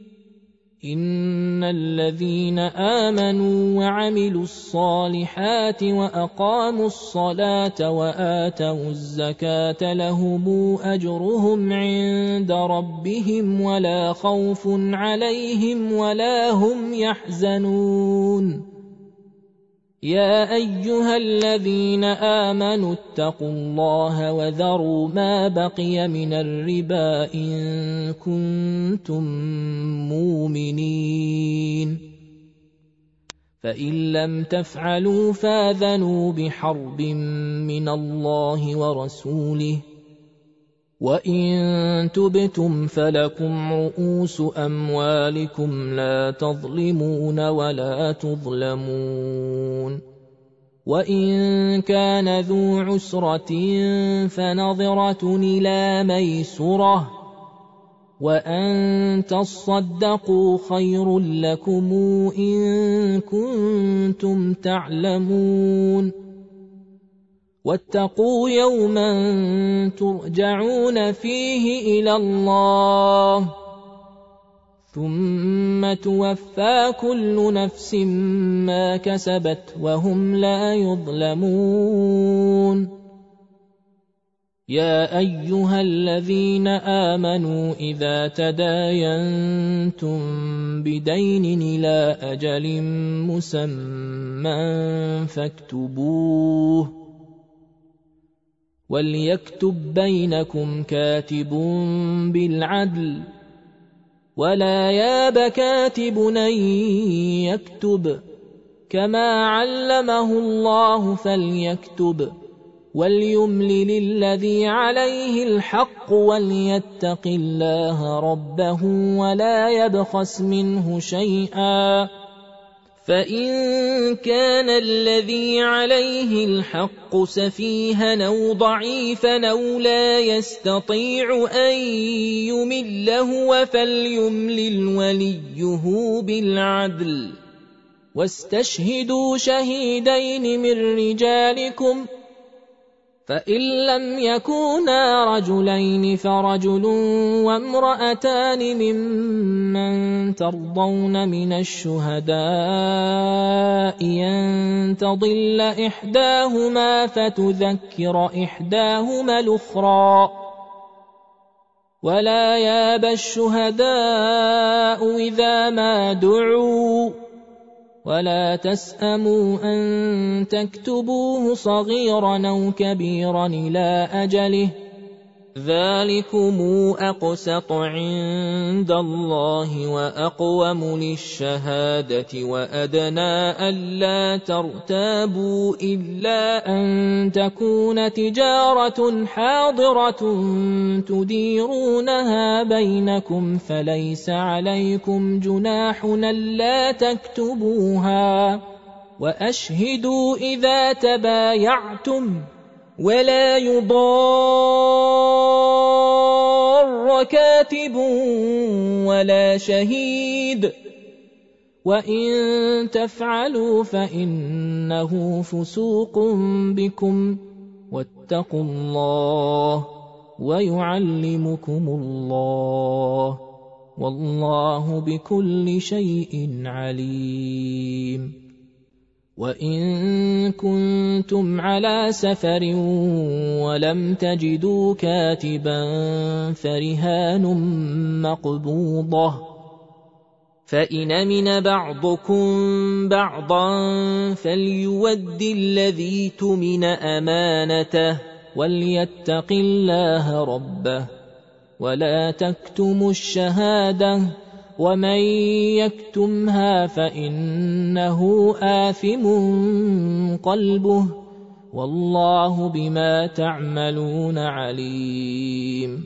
إن الذين آمنوا وعملوا الصالحات وأقاموا الصلاة وآتوا الزكاة لهم أجرهم عند ربهم ولا خوف عليهم ولا هم يحزنون يا أيها الذين آمنوا اتقوا الله وذروا ما بقي من الربا إن كنتم مؤمنين فإن لم تفعلوا فاذنوا بحرب من الله ورسوله وإن تبتم فلكم رؤوس أموالكم لا تظلمون ولا تظلمون وإن كان ذو عسرة فنظرة إلى ميسرة وأن تصدقوا خير لكم إن كنتم تعلمون واتقوا يوما ترجعون فيه إلى الله ثم توفى كل نفس ما كسبت وهم لا يظلمون. يا أيها الذين آمنوا إذا تداينتم بدين إلى أجل مسمى فاكتبوه وليكتب بينكم كاتب بالعدل ولا ياب كاتب أن يكتب كما علمه الله فليكتب وليملل الذي عليه الحق وليتق الله ربه ولا يبخس منه شيئا فإن كان الذي عليه الحق سفيها أو ضعيفا أو لا يستطيع أن يمل هو فليملل وليه بالعدل واستشهدوا شهيدين من رجالكم فإن لم يكونا رجلين فرجل وامرأتان ممن ترضون من الشهداء أن تضل إحداهما فتذكر إحداهما الأخرى ولا ياب الشهداء إذا ما دعوا ولا تسأموا أن تكتبوه صغيرا أو كبيرا إلى أجله ذلكم أقسط عند الله وأقوم للشهادة وأدنى ألا ترتابوا إلا أن تكون تجارة حاضرة تديرونها بينكم فليس عليكم جناح ألا تكتبوها وأشهدوا إذا تبايعتم ولا يضار كاتب ولا شهيد وإن تفعلوا فإنه فسوق بكم واتقوا الله ويعلمكم الله والله بكل شيء عليم. وإن كنتم على سفر ولم تجدوا كاتبا فرهان مقبوضة فإن أمن بعضكم بعضا فليود الذي اؤتمن أمانته وليتق الله ربه ولا تكتموا الشهادة ومن يكتمها فإنه آثم قلبه والله بما تعملون عليم.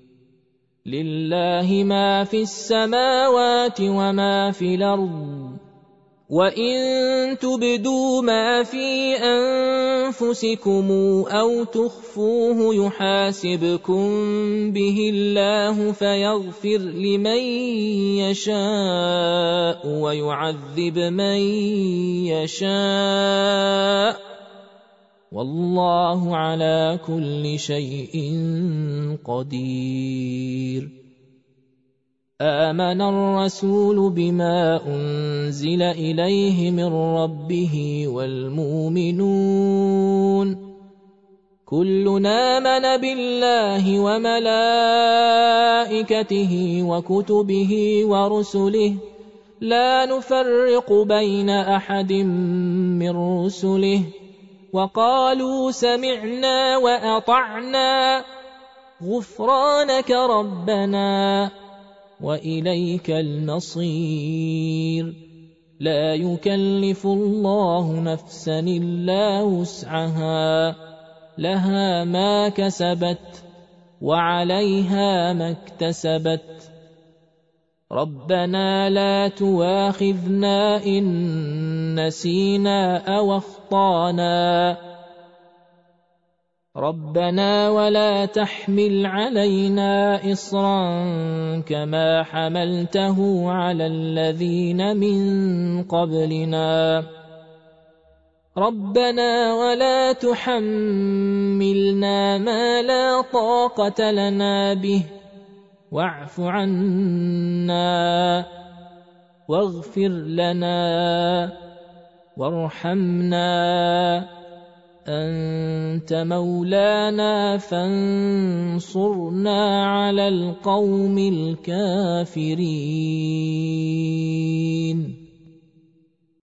لله ما في السماوات وما في الأرض وإن تبدوا ما في أنفسكم أو تخفوه يحاسبكم به الله فيغفر لمن يشاء ويعذب من يشاء والله على كل شيء قدير. آمن الرسول بما أنزل إليه من ربه والمؤمنون كلنا آمن بالله وملائكته وكتبه ورسله لا نفرق بين أحد من رسله وقالوا سمعنا وأطعنا غفرانك ربنا وإليك المصير. لا يكلف الله نفسا إلا وسعها لها ما كسبت وعليها ما اكتسبت ربنا لا تؤاخذنا إن نسينا أو أخطأنا ربنا ولا تحمل علينا إصرا كما حملته على الذين من قبلنا ربنا ولا تحملنا ما لا طاقة لنا به واعف عنا واغفر لنا وارحمنا أنت مولانا فانصرنا على القوم الكافرين.